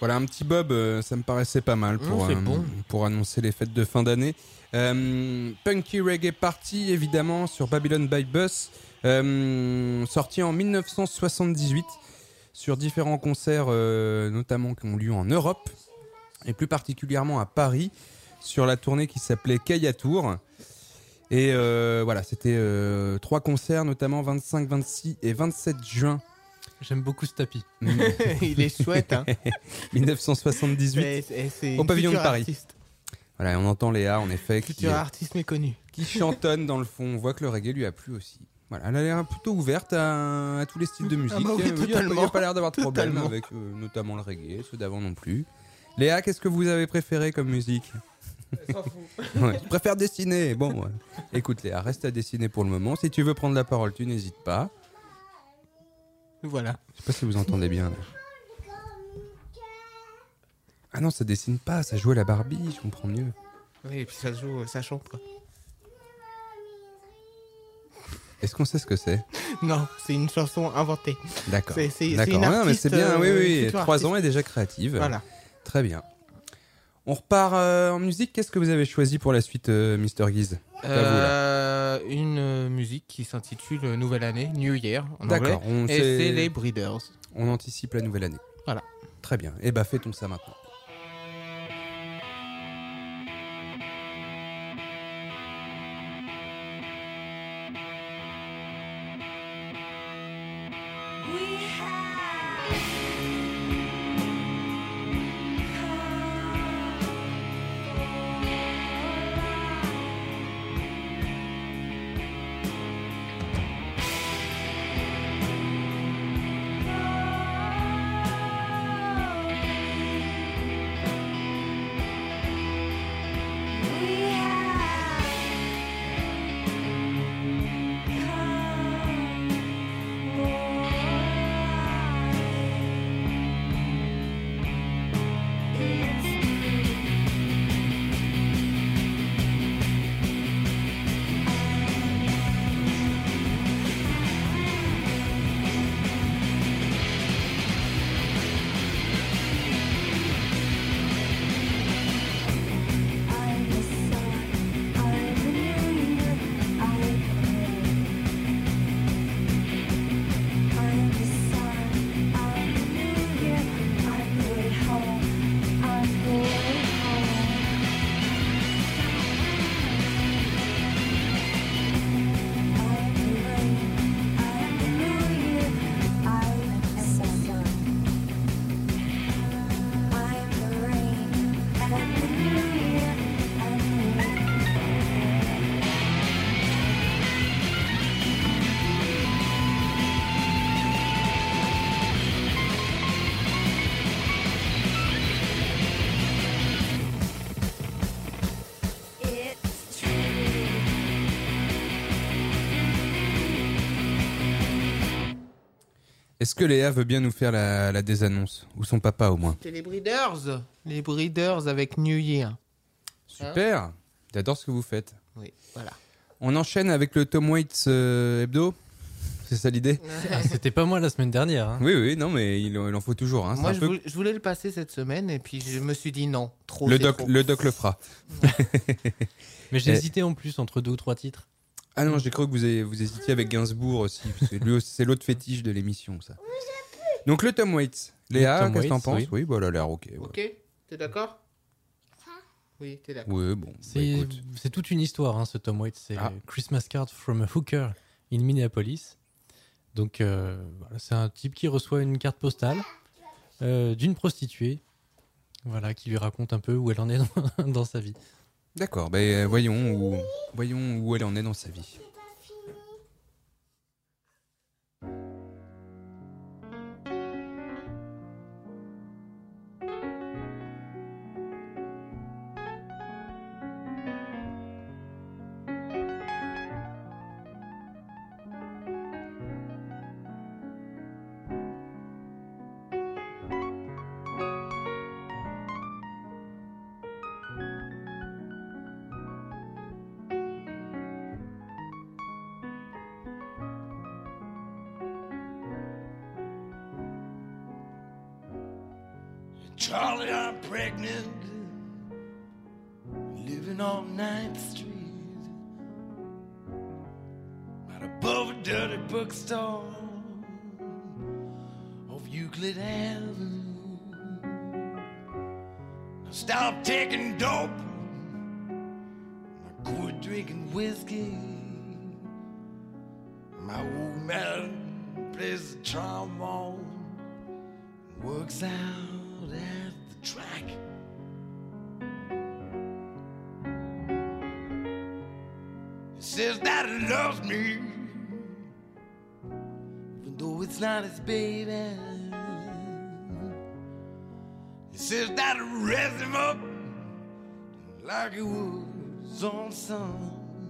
Speaker 2: Voilà, un petit Bob, ça me paraissait pas mal pour annoncer les fêtes de fin d'année. Punky Reggae Party, évidemment, sur Babylon by Bus, sorti en 1978 sur différents concerts, notamment qui ont lieu en Europe, et plus particulièrement à Paris, sur la tournée qui s'appelait Kayatour. Et voilà, c'était 3 concerts, notamment 25, 26 et 27 juin.
Speaker 8: J'aime beaucoup ce tapis.
Speaker 3: Il est chouette, hein.
Speaker 2: 1978, au pavillon de Paris.
Speaker 3: Artiste.
Speaker 2: Voilà, on entend Léa, en effet,
Speaker 3: Futur artiste méconnu.
Speaker 2: qui chantonne dans le fond. On voit que le reggae lui a plu aussi. Voilà, elle a l'air plutôt ouverte à tous les styles de musique.
Speaker 3: Ah bah oui,
Speaker 2: Il n'y a
Speaker 3: totalement.
Speaker 2: pas l'air d'avoir de problème
Speaker 3: Totalement.
Speaker 2: avec notamment le reggae, ceux d'avant non plus. Léa, qu'est-ce que vous avez préféré comme musique? Ouais, je préfère dessiner. Bon, ouais. Écoute Léa, reste à dessiner pour le moment. Si tu veux prendre la parole, tu n'hésites pas.
Speaker 3: Voilà.
Speaker 2: Je sais pas si vous entendez bien. Là. Ah non, ça dessine pas, ça joue à la Barbie, je comprends mieux.
Speaker 3: Oui, et puis ça joue, ça chante, quoi.
Speaker 2: Est-ce qu'on sait ce que c'est?
Speaker 3: Non, c'est une chanson inventée.
Speaker 2: D'accord.
Speaker 3: C'est
Speaker 2: D'accord.
Speaker 3: une
Speaker 2: Ah non, mais
Speaker 3: artiste,
Speaker 2: c'est bien, oui.
Speaker 3: future
Speaker 2: 3
Speaker 3: artiste.
Speaker 2: ans et déjà créative.
Speaker 3: Voilà.
Speaker 2: Très bien. On repart en musique. Qu'est-ce que vous avez choisi pour la suite, Mr. Giz? C'est à vous, là.
Speaker 3: Une musique qui s'intitule Nouvelle Année, New Year en
Speaker 2: D'accord,
Speaker 3: anglais. Et c'est les Breeders.
Speaker 2: On anticipe la nouvelle année.
Speaker 3: Voilà.
Speaker 2: Très bien. Et bah fêtons ça maintenant. Est-ce que Léa veut bien nous faire la désannonce? Ou son papa au moins?
Speaker 3: C'est les Breeders. Les Breeders avec New Year.
Speaker 2: Super. J'adore ce que vous faites.
Speaker 3: Oui, voilà.
Speaker 2: On enchaîne avec le Tom Waits hebdo. C'est ça l'idée?
Speaker 8: Ah, c'était pas moi la semaine dernière. Hein.
Speaker 2: Oui, non, mais il en faut toujours. Hein.
Speaker 3: Moi, je voulais le passer cette semaine et puis je me suis dit non, trop.
Speaker 2: Le
Speaker 3: c'est
Speaker 2: doc
Speaker 3: trop.
Speaker 2: le fera.
Speaker 8: Mais j'ai hésité en plus entre 2 ou 3 titres.
Speaker 2: Ah non, j'ai cru que vous hésitiez avec Gainsbourg aussi. Parce que lui, c'est l'autre fétiche de l'émission, ça. Donc le Tom Waits. Léa, qu'est-ce que t'en penses? Oui, bah, elle a l'air ok. Ouais.
Speaker 3: Ok, t'es d'accord? Oui, t'es d'accord.
Speaker 2: Oui, bon.
Speaker 8: C'est toute une histoire, hein, ce Tom Waits. C'est Christmas Card from a Hooker in Minneapolis. Donc, voilà, c'est un type qui reçoit une carte postale d'une prostituée, voilà, qui lui raconte un peu où elle en est dans sa vie.
Speaker 2: D'accord, ben voyons où elle en est dans sa vie.
Speaker 14: Charlie, I'm pregnant, living on 9th Street, right above a dirty bookstore off Euclid Avenue. I stopped taking dope, I quit drinking whiskey. My old man plays the trombone, works out at the track. He says that he loves me, even though it's not his baby. He says that he raised him up like he was his own son.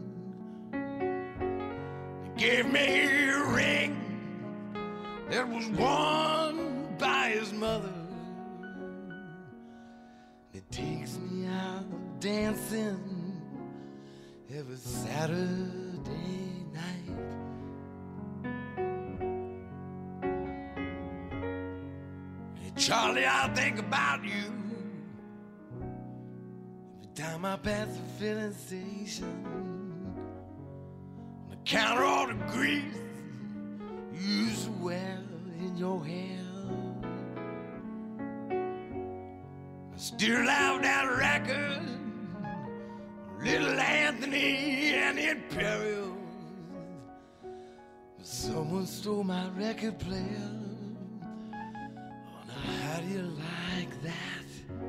Speaker 14: He gave me a ring that was worn by his mother. It takes me out dancing every Saturday night. Hey, Charlie, I think about you every time I pass the filling station. I count all the grease you used to wear in your hair. I still have that record, Little Anthony and the Imperials. But someone stole my record player. Oh, now how do you like that?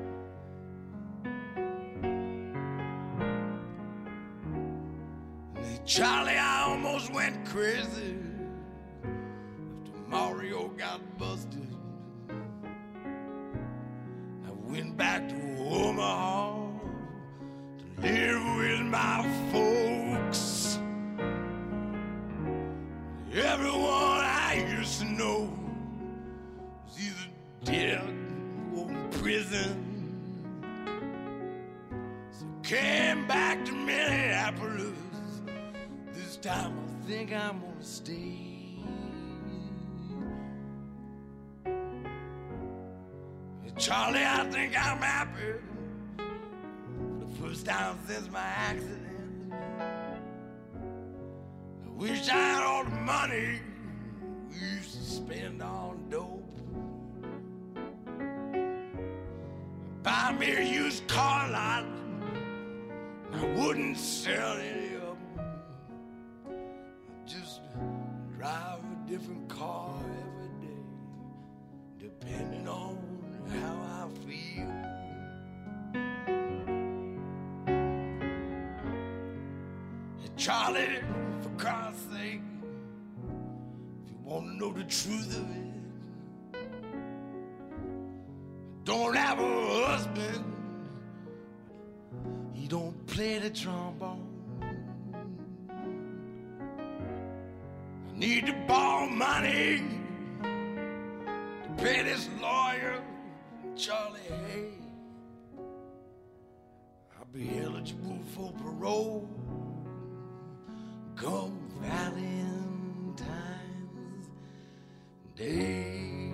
Speaker 14: And Charlie, I almost went crazy after Mario got busted. Went back to Omaha to live with my folks. Everyone I used to know was either dead or in prison. So I came back to Minneapolis. This time I think I'm gonna stay. Charlie, I think I'm happy for the first time since my accident. I wish I had all the money we used to spend on dope. Buy me a used car lot, I wouldn't sell any of them. I'd just drive a different car every day, depending on how I feel. Hey, Charlie, for God's sake, if you want to know the truth of it, I don't have a husband, he don't play the trombone. I need to borrow money to pay this lawyer, Charlie, hey, I'll be eligible for parole come Valentine's Day.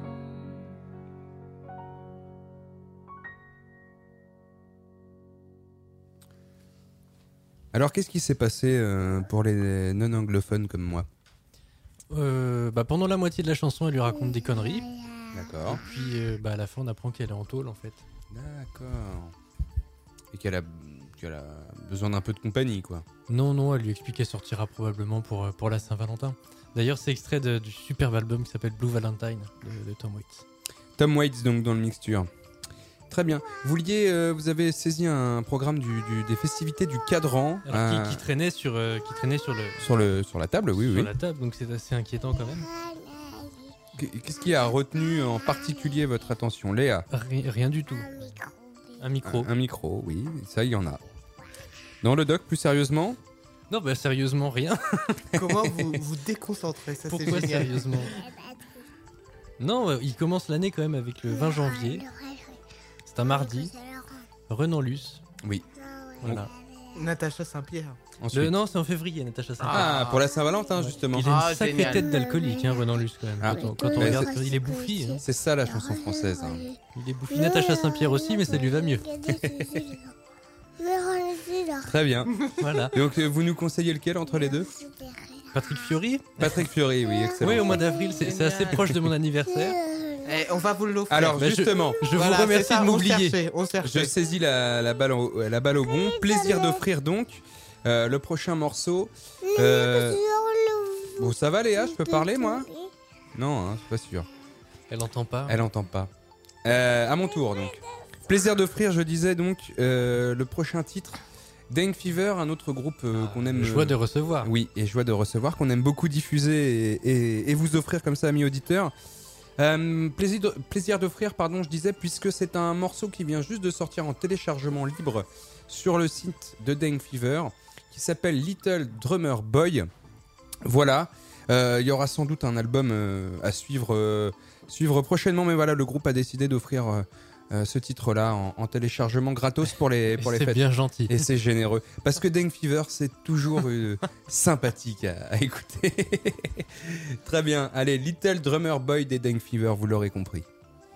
Speaker 2: Alors, qu'est-ce qui s'est passé pour les non-anglophones comme moi?
Speaker 8: Pendant la moitié de la chanson, elle lui raconte des conneries.
Speaker 2: D'accord.
Speaker 8: Et puis à la fin, on apprend qu'elle est en tôle en fait.
Speaker 2: D'accord. Et qu'elle a besoin d'un peu de compagnie, quoi.
Speaker 8: Non, elle lui explique qu'elle sortira probablement pour la Saint-Valentin. D'ailleurs, c'est extrait du superbe album qui s'appelle Blue Valentine de Tom Waits.
Speaker 2: Tom Waits, donc, dans le mixture. Très bien. Vous avez saisi un programme des festivités du Cadran.
Speaker 8: Alors, qui traînait sur la
Speaker 2: table, oui.
Speaker 8: Sur la table, donc c'est assez inquiétant quand même.
Speaker 2: Qu'est-ce qui a retenu en particulier votre attention, Léa?
Speaker 8: Rien du tout. Un micro.
Speaker 2: Un micro, oui. Ça, il y en a. Dans le doc, plus sérieusement?
Speaker 8: Non, sérieusement, rien.
Speaker 3: Comment vous déconcentrez? Ça,
Speaker 8: pourquoi
Speaker 3: c'est génial.
Speaker 8: Sérieusement? Non, il commence l'année quand même avec le 20 janvier. C'est un mardi. Renan Luce.
Speaker 2: Oui.
Speaker 8: Voilà.
Speaker 3: Natacha Saint-Pierre.
Speaker 2: ensuite.
Speaker 8: Non, c'est en février, Natacha Saint-Pierre.
Speaker 2: Ah, pour la Saint-Valentin, justement.
Speaker 8: Il a une sacrée tête d'alcoolique, Renan Luce, quand même.
Speaker 2: Ah.
Speaker 8: Quand on
Speaker 2: Mais
Speaker 8: regarde, il est bouffi.
Speaker 2: C'est ça la chanson française. Hein.
Speaker 8: Il est bouffi. Natacha Saint-Pierre aussi, mais ça lui va mieux.
Speaker 2: Très bien.
Speaker 8: Voilà.
Speaker 2: Donc, vous nous conseillez lequel entre les deux?
Speaker 8: Patrick Fiori.
Speaker 2: Patrick Fiori, oui, excellent.
Speaker 8: Oui, au mois d'avril, c'est assez proche de mon anniversaire.
Speaker 3: On va vous l'offrir.
Speaker 2: Alors, justement,
Speaker 8: je vous remercie de m'oublier.
Speaker 2: Je saisis la balle au bon. Plaisir d'offrir donc le prochain morceau. Bon, ça va Léa, je peux parler moi? Non, hein, je suis pas sûr.
Speaker 8: Elle entend pas.
Speaker 2: Elle entend pas. À mon tour donc. Plaisir d'offrir, je disais donc, le prochain titre. Dengue Fever, un autre groupe qu'on aime.
Speaker 8: Joie de recevoir.
Speaker 2: Oui, et joie de recevoir, qu'on aime beaucoup diffuser et vous offrir comme ça, amis auditeurs. Plaisir d'offrir, pardon, je disais, puisque c'est un morceau qui vient juste de sortir en téléchargement libre sur le site de Dengue Fever, qui s'appelle Little Drummer Boy. Voilà, il y aura sans doute un album à suivre prochainement, mais voilà, le groupe a décidé d'offrir ce titre-là en téléchargement gratos pour les fêtes.
Speaker 8: C'est bien gentil.
Speaker 2: Et c'est généreux. Parce que Dengue Fever, c'est toujours sympathique à écouter. Très bien. Allez, Little Drummer Boy des Dengue Fever, vous l'aurez compris.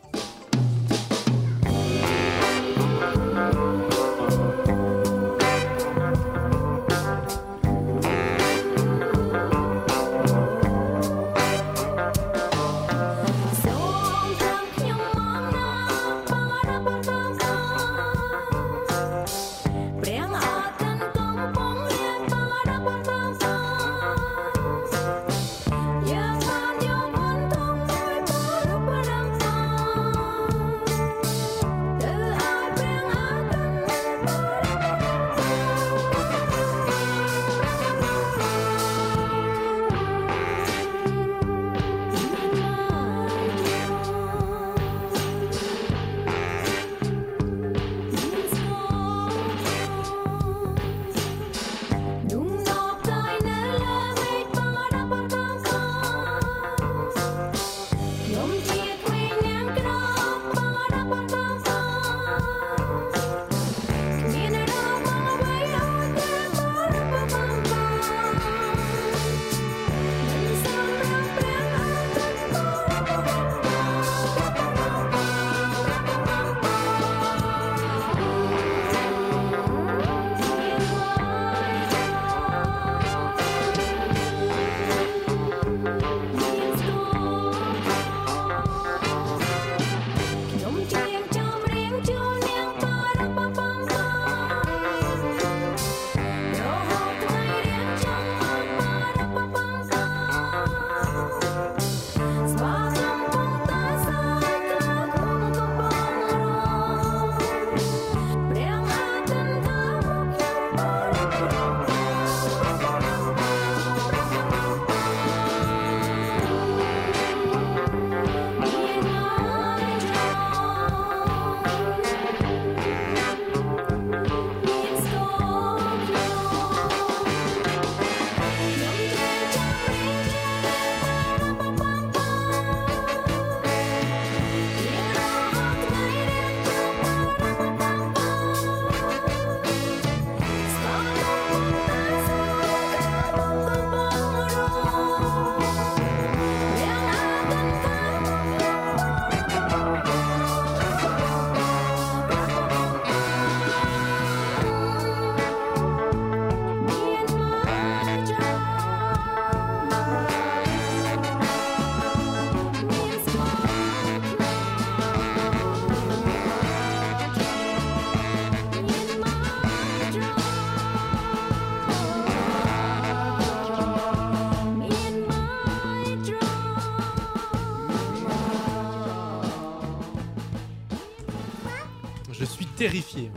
Speaker 8: Terrifié.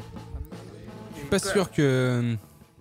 Speaker 2: Je suis pas sûr que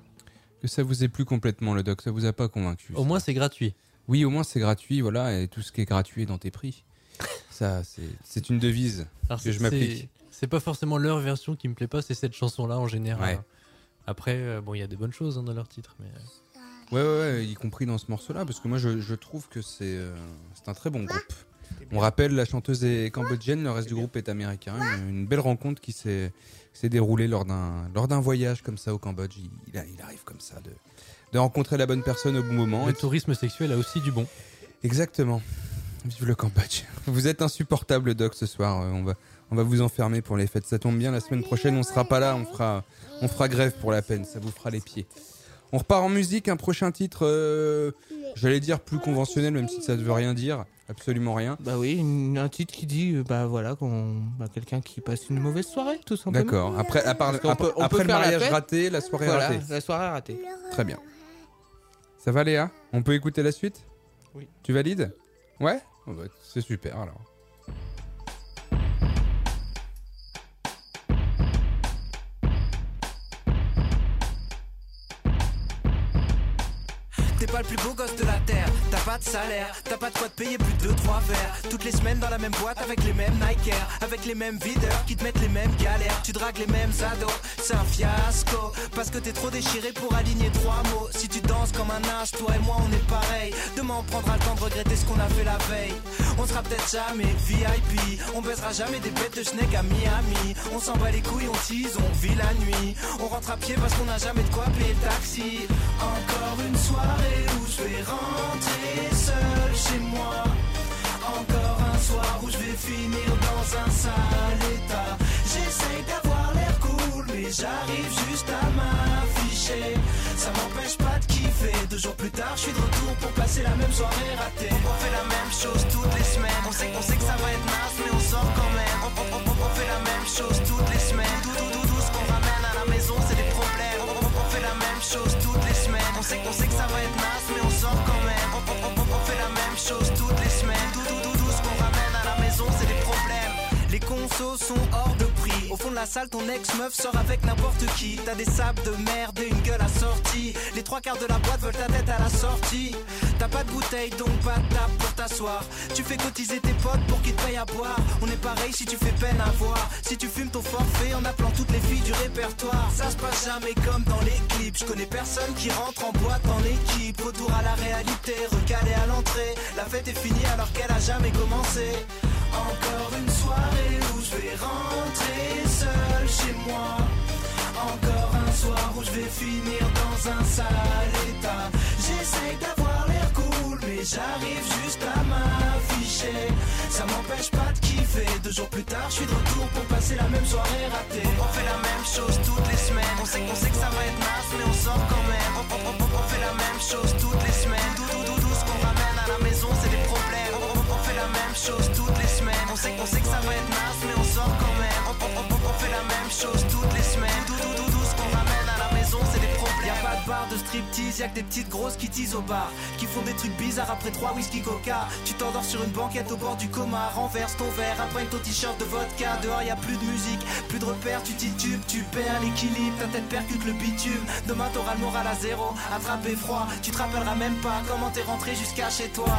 Speaker 2: ça vous ait plu complètement, le doc. Ça vous a pas convaincu.
Speaker 8: Au moins c'est gratuit.
Speaker 2: Oui, au moins c'est gratuit, voilà, et tout ce qui est gratuit est dans tes prix. Ça, c'est une devise que je m'applique.
Speaker 8: C'est pas forcément leur version qui me plaît pas, c'est cette chanson-là en général.
Speaker 2: Ouais.
Speaker 8: Après, bon, il y a des bonnes choses dans leur titre, mais.
Speaker 2: Ouais, y compris dans ce morceau-là, parce que moi je trouve que c'est un très bon groupe. On rappelle, la chanteuse est cambodgienne, le reste du groupe est américain. Une belle rencontre qui s'est déroulée lors d'un voyage comme ça au Cambodge. Il arrive comme ça de rencontrer la bonne personne au bon moment.
Speaker 8: Le tourisme sexuel a aussi du bon.
Speaker 2: Exactement. Vive le Cambodge. Vous êtes insupportable, Doc, ce soir. On va vous enfermer pour les fêtes. Ça tombe bien, la semaine prochaine, on sera pas là. On fera grève pour la peine. Ça vous fera les pieds. On repart en musique. Un prochain titre, j'allais dire plus conventionnel, même si ça ne veut rien dire. Absolument rien.
Speaker 3: Bah oui, un titre qui dit voilà quelqu'un qui passe une mauvaise soirée, tout simplement.
Speaker 2: D'accord. Après le mariage raté, la soirée ratée.
Speaker 3: La soirée ratée.
Speaker 2: Très bien. Ça va, Léa? On peut écouter la suite?
Speaker 3: Oui.
Speaker 2: Tu valides? Ouais? Oh bah, c'est super alors.
Speaker 15: T'es pas le plus beau gosse de la terre, t'as pas de salaire, t'as pas de quoi te payer plus de 2-3 verres. Toutes les semaines dans la même boîte avec les mêmes Nike Air, avec les mêmes videurs qui te mettent les mêmes galères. Tu dragues les mêmes ados, c'est un fiasco, parce que t'es trop déchiré pour aligner 3 mots. Si tu danses comme un âge, toi et moi on est pareil. Demain on prendra le temps de regretter ce qu'on a fait la veille. On sera peut-être jamais VIP, on baisera jamais des bêtes de schneck à Miami. On s'en bat les couilles, on tease, on vit la nuit. On rentre à pied parce qu'on a jamais de quoi payer le taxi. Encore une soirée où je vais rentrer seul chez moi. Encore un soir où je vais finir dans un sale état. J'essaye d'avoir l'air cool mais j'arrive juste à m'afficher. Ça m'empêche pas de kiffer. 2 jours plus tard je suis de retour pour passer la même soirée ratée. On fait la même chose toutes les semaines. On sait que ça va être naze mais on sort quand même. On fait la même chose toutes les semaines. Tout ce qu'on ramène à la maison c'est des problèmes. On fait la même chose toutes les semaines. On sait que ça va être naze mais on sort quand même. On fait la même chose toutes les semaines. Tout ce qu'on ramène à la maison c'est des problèmes. Les consos sont hors de prix. Au fond de la salle, ton ex-meuf sort avec n'importe qui. T'as des sables de merde et une gueule assortie. Les 3/4 de la boîte veulent ta tête à la sortie. T'as pas de bouteille donc pas de table pour t'asseoir. Tu fais cotiser tes potes pour qu'ils te payent à boire. On est pareil si tu fais peine à voir. Si tu fumes ton forfait en appelant toutes les filles du répertoire. Ça se passe jamais comme dans les clips. Je connais personne qui rentre en boîte en équipe. Retour à la réalité, recalé à l'entrée. La fête est finie alors qu'elle a jamais commencé. Encore une soirée où je vais rentrer seul chez moi. Encore un soir où je vais finir dans un sale état. J'essaye d'avoir l'air cool mais j'arrive juste à m'afficher. Ça m'empêche pas de kiffer. 2 jours plus tard je suis de retour pour passer la même soirée ratée. On fait la même chose toutes les semaines. On sait que ça va être naze mais on sort quand même. On fait la même chose toutes les semaines. Tout ce qu'on ramène à la maison c'est des problèmes. On fait la même chose toutes les semaines. On sait que ça va être naze mais on sort quand même. On fait la même chose toutes les semaines. Tout ce qu'on ramène à la maison c'est des problèmes. Y'a pas de bar de striptease, y'a que des petites grosses qui teasent au bar, qui font des trucs bizarres après 3 whisky coca. Tu t'endors sur une banquette au bord du coma. Renverse ton verre, imprègne ton t-shirt de vodka. Dehors y'a plus de musique, plus de repères, tu titubes. Tu perds l'équilibre, ta tête percute le bitume. Demain t'auras le moral à zéro, attrapé froid. Tu te rappelleras même pas comment t'es rentré jusqu'à chez toi.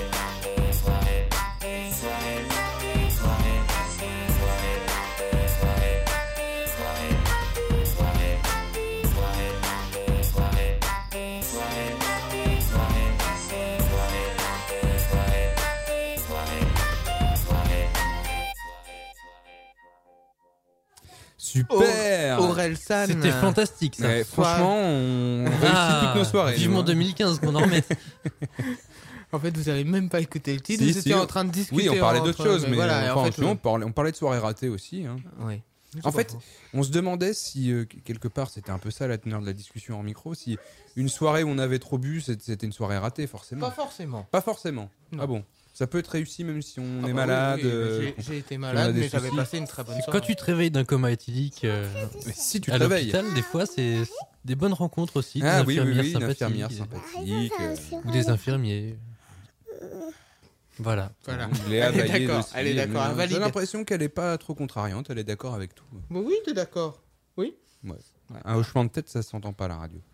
Speaker 2: Super.
Speaker 3: Orelsan.
Speaker 8: C'était fantastique ça.
Speaker 2: Ouais, franchement, on réussit toutes nos soirées.
Speaker 8: Vivement 2015 qu'on en remette.
Speaker 3: En fait, vous avez même pas écouté le titre, vous étiez en train de discuter.
Speaker 2: Oui, on parlait d'autres choses, mais
Speaker 3: voilà,
Speaker 2: enfin, on parlait de soirées ratées aussi. Hein.
Speaker 3: Oui.
Speaker 2: En fait, on se demandait si, quelque part, c'était un peu ça la teneur de la discussion en micro, si une soirée où on avait trop bu, c'était une soirée ratée, forcément.
Speaker 3: Pas forcément.
Speaker 2: Pas forcément.
Speaker 3: Non.
Speaker 2: Ah bon? Ça peut être réussi même si on est malade.
Speaker 3: Oui, j'ai été malade, mais j'avais passé une très bonne soirée.
Speaker 8: Quand tu te réveilles d'un coma éthylique
Speaker 2: mais si tu te
Speaker 8: à
Speaker 2: réveilles,
Speaker 8: l'hôpital, des fois, c'est des bonnes rencontres aussi.
Speaker 2: Ah
Speaker 8: des
Speaker 2: oui,
Speaker 8: infirmières
Speaker 2: une infirmière sympathique.
Speaker 8: Ou des infirmiers. Voilà.
Speaker 2: Léa
Speaker 3: Elle est
Speaker 2: valide
Speaker 3: d'accord.
Speaker 2: aussi.
Speaker 3: Elle est d'accord. Elle
Speaker 2: J'ai
Speaker 3: valide.
Speaker 2: l'impression qu'elle est pas trop contrariante. Elle est d'accord avec tout.
Speaker 3: Bon, oui, t'es d'accord. Oui.
Speaker 2: Ouais. Un hochement de tête, ça s'entend pas à la radio.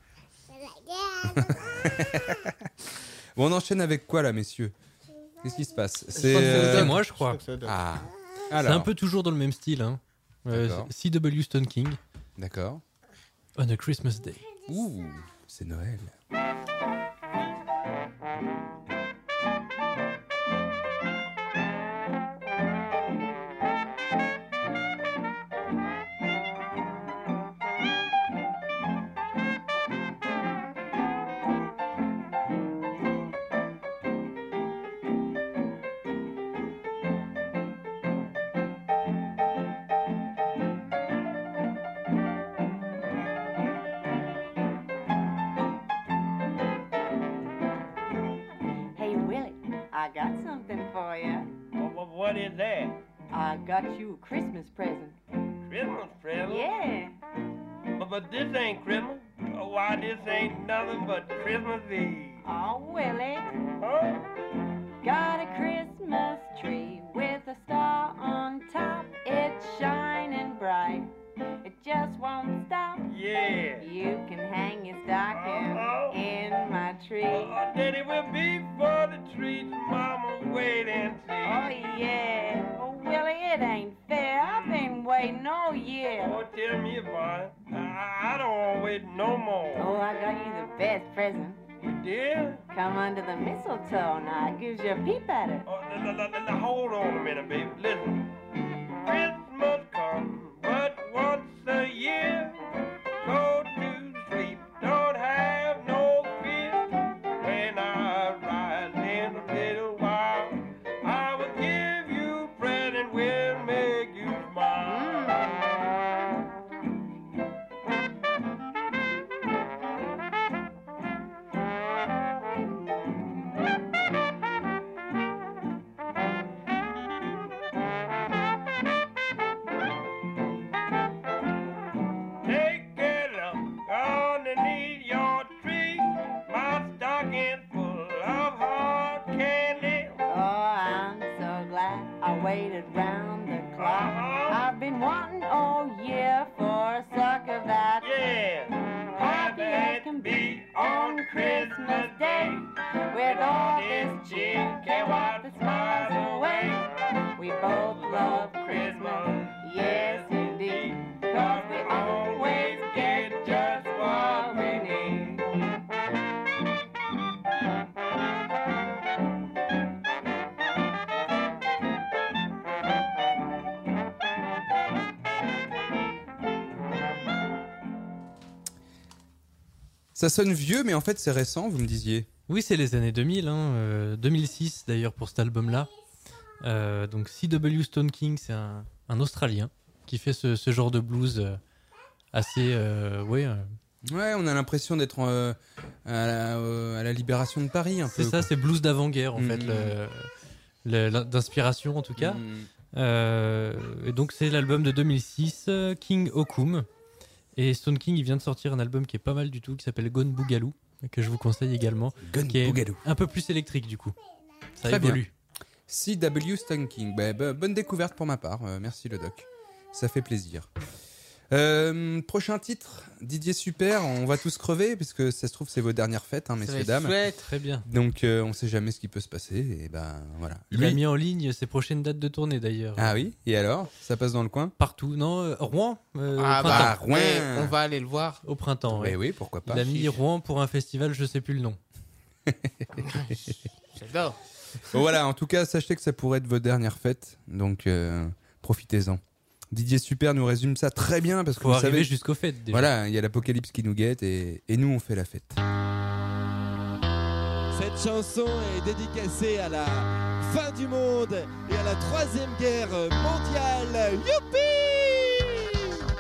Speaker 2: Bon, on enchaîne avec quoi là, messieurs? Qu'est-ce qui se passe?
Speaker 8: C'est moi, je crois.
Speaker 2: Ah.
Speaker 8: C'est un peu toujours dans le même style. Hein. C.W. Stone King.
Speaker 2: D'accord.
Speaker 8: On a Christmas Day.
Speaker 2: Ouh, c'est Noël.
Speaker 16: What is that?
Speaker 17: I got you a Christmas present.
Speaker 16: Christmas present?
Speaker 17: Yeah.
Speaker 16: But this ain't Christmas. Why, this ain't nothing but Christmas Eve.
Speaker 17: Oh, Willie.
Speaker 16: Huh?
Speaker 17: Got a Christmas tree with a star on top. It's shining bright. It just won't stop.
Speaker 16: Yeah.
Speaker 17: You can hang your stocking in my tree.
Speaker 16: Daddy will be for the treats. Mama, wait and see.
Speaker 17: Oh, yeah. Oh, Willie, it ain't fair. I've been waiting all year.
Speaker 16: Oh, tell me about it. I don't want to wait no more.
Speaker 17: Oh, I got you the best present.
Speaker 16: You did?
Speaker 17: Come under the mistletoe now. It gives you a peep at it.
Speaker 16: Oh, now hold on a minute, baby. Listen. Christmas comes but once a year. Go to sleep. Don't have no fear. When I rise in a little while, I will give you a present. Will make you smile. Take a look underneath your tree. My stocking full of hard candy.
Speaker 17: Oh, I'm so glad I waited round the clock. I've been wanting all year for a suck of that.
Speaker 16: Yeah.
Speaker 17: Happy as can be on Christmas Day. With all this cheer, can't wipe the smiles away. We both love Christmas, yes indeed. 'Cause we always get just what we need.
Speaker 2: Ça sonne vieux, mais en fait c'est récent, vous me disiez.
Speaker 8: Oui, c'est les années 2000, 2006 d'ailleurs pour cet album-là. Donc C.W. Stone King, c'est un Australien qui fait ce genre de blues assez...
Speaker 2: Ouais, on a l'impression d'être à la libération de Paris un peu.
Speaker 8: C'est ça, c'est blues d'avant-guerre en fait, d'inspiration en tout cas. Et donc c'est l'album de 2006, King Okum. Et Stone King, il vient de sortir un album qui est pas mal du tout, qui s'appelle Gone Boogaloo, que je vous conseille également.
Speaker 2: Gone
Speaker 8: qui est
Speaker 2: Boogaloo.
Speaker 8: un peu plus électrique du coup. Ça
Speaker 2: Très
Speaker 8: évolue.
Speaker 2: Bien. C.W. Stone King. Bonne découverte pour ma part. Merci le doc. Ça fait plaisir. Prochain titre, Didier Super, on va tous crever puisque ça se trouve c'est vos dernières fêtes, messieurs dames.
Speaker 8: Chouette, très bien.
Speaker 2: Donc on sait jamais ce qui peut se passer et voilà.
Speaker 8: Il a mis en ligne ses prochaines dates de tournée d'ailleurs.
Speaker 2: Ah oui. Et alors, ça passe dans le coin?
Speaker 8: Partout, non Rouen.
Speaker 3: Rouen. On va aller le voir
Speaker 8: au printemps. Ouais.
Speaker 2: Oui, pourquoi pas.
Speaker 8: Il a mis Rouen pour un festival, je sais plus le nom.
Speaker 3: J'adore.
Speaker 2: Voilà, en tout cas, sachez que ça pourrait être vos dernières fêtes, donc profitez-en. Didier Super nous résume ça très bien parce que
Speaker 8: faut arriver jusqu'aux fêtes déjà.
Speaker 2: Voilà, il y a l'apocalypse qui nous guette et nous on fait la fête.
Speaker 18: Cette chanson est dédicacée à la fin du monde et à la 3e guerre mondiale. Youpi!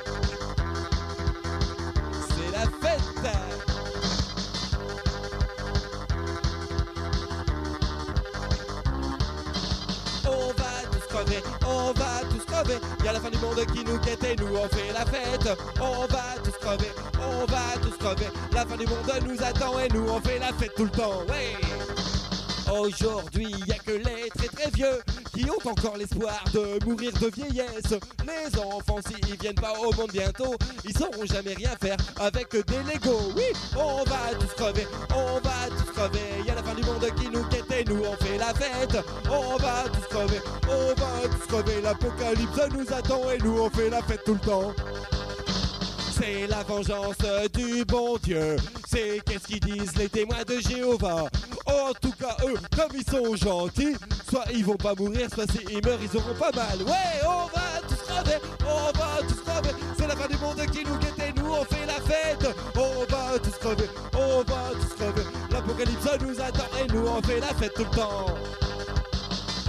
Speaker 18: C'est la fête! On va tous crever, y'a la fin du monde qui nous guette et nous on fait la fête. On va tous crever, on va tous crever, la fin du monde nous attend et nous on fait la fête tout le temps, ouais. Aujourd'hui, y a que les très très vieux qui ont encore l'espoir de mourir de vieillesse. Les enfants, s'ils viennent pas au monde bientôt, ils sauront jamais rien faire avec des Legos. Oui, on va tous crever, on va tous crever. Y a la fin du monde qui nous guette et nous on fait la fête. On va tous crever, on va tous crever. L'apocalypse nous attend et nous on fait la fête tout le temps. C'est la vengeance du bon Dieu. C'est qu'est-ce qu'ils disent les témoins de Jéhovah. En tout cas eux, comme ils sont gentils, soit ils vont pas mourir, soit s'ils meurent ils auront pas mal. Ouais, on va tous crever, on va tous crever. C'est la fin du monde qui nous guette et nous on fait la fête. On va tous crever, on va tous crever. L'apocalypse nous attend et nous on fait la fête tout le temps.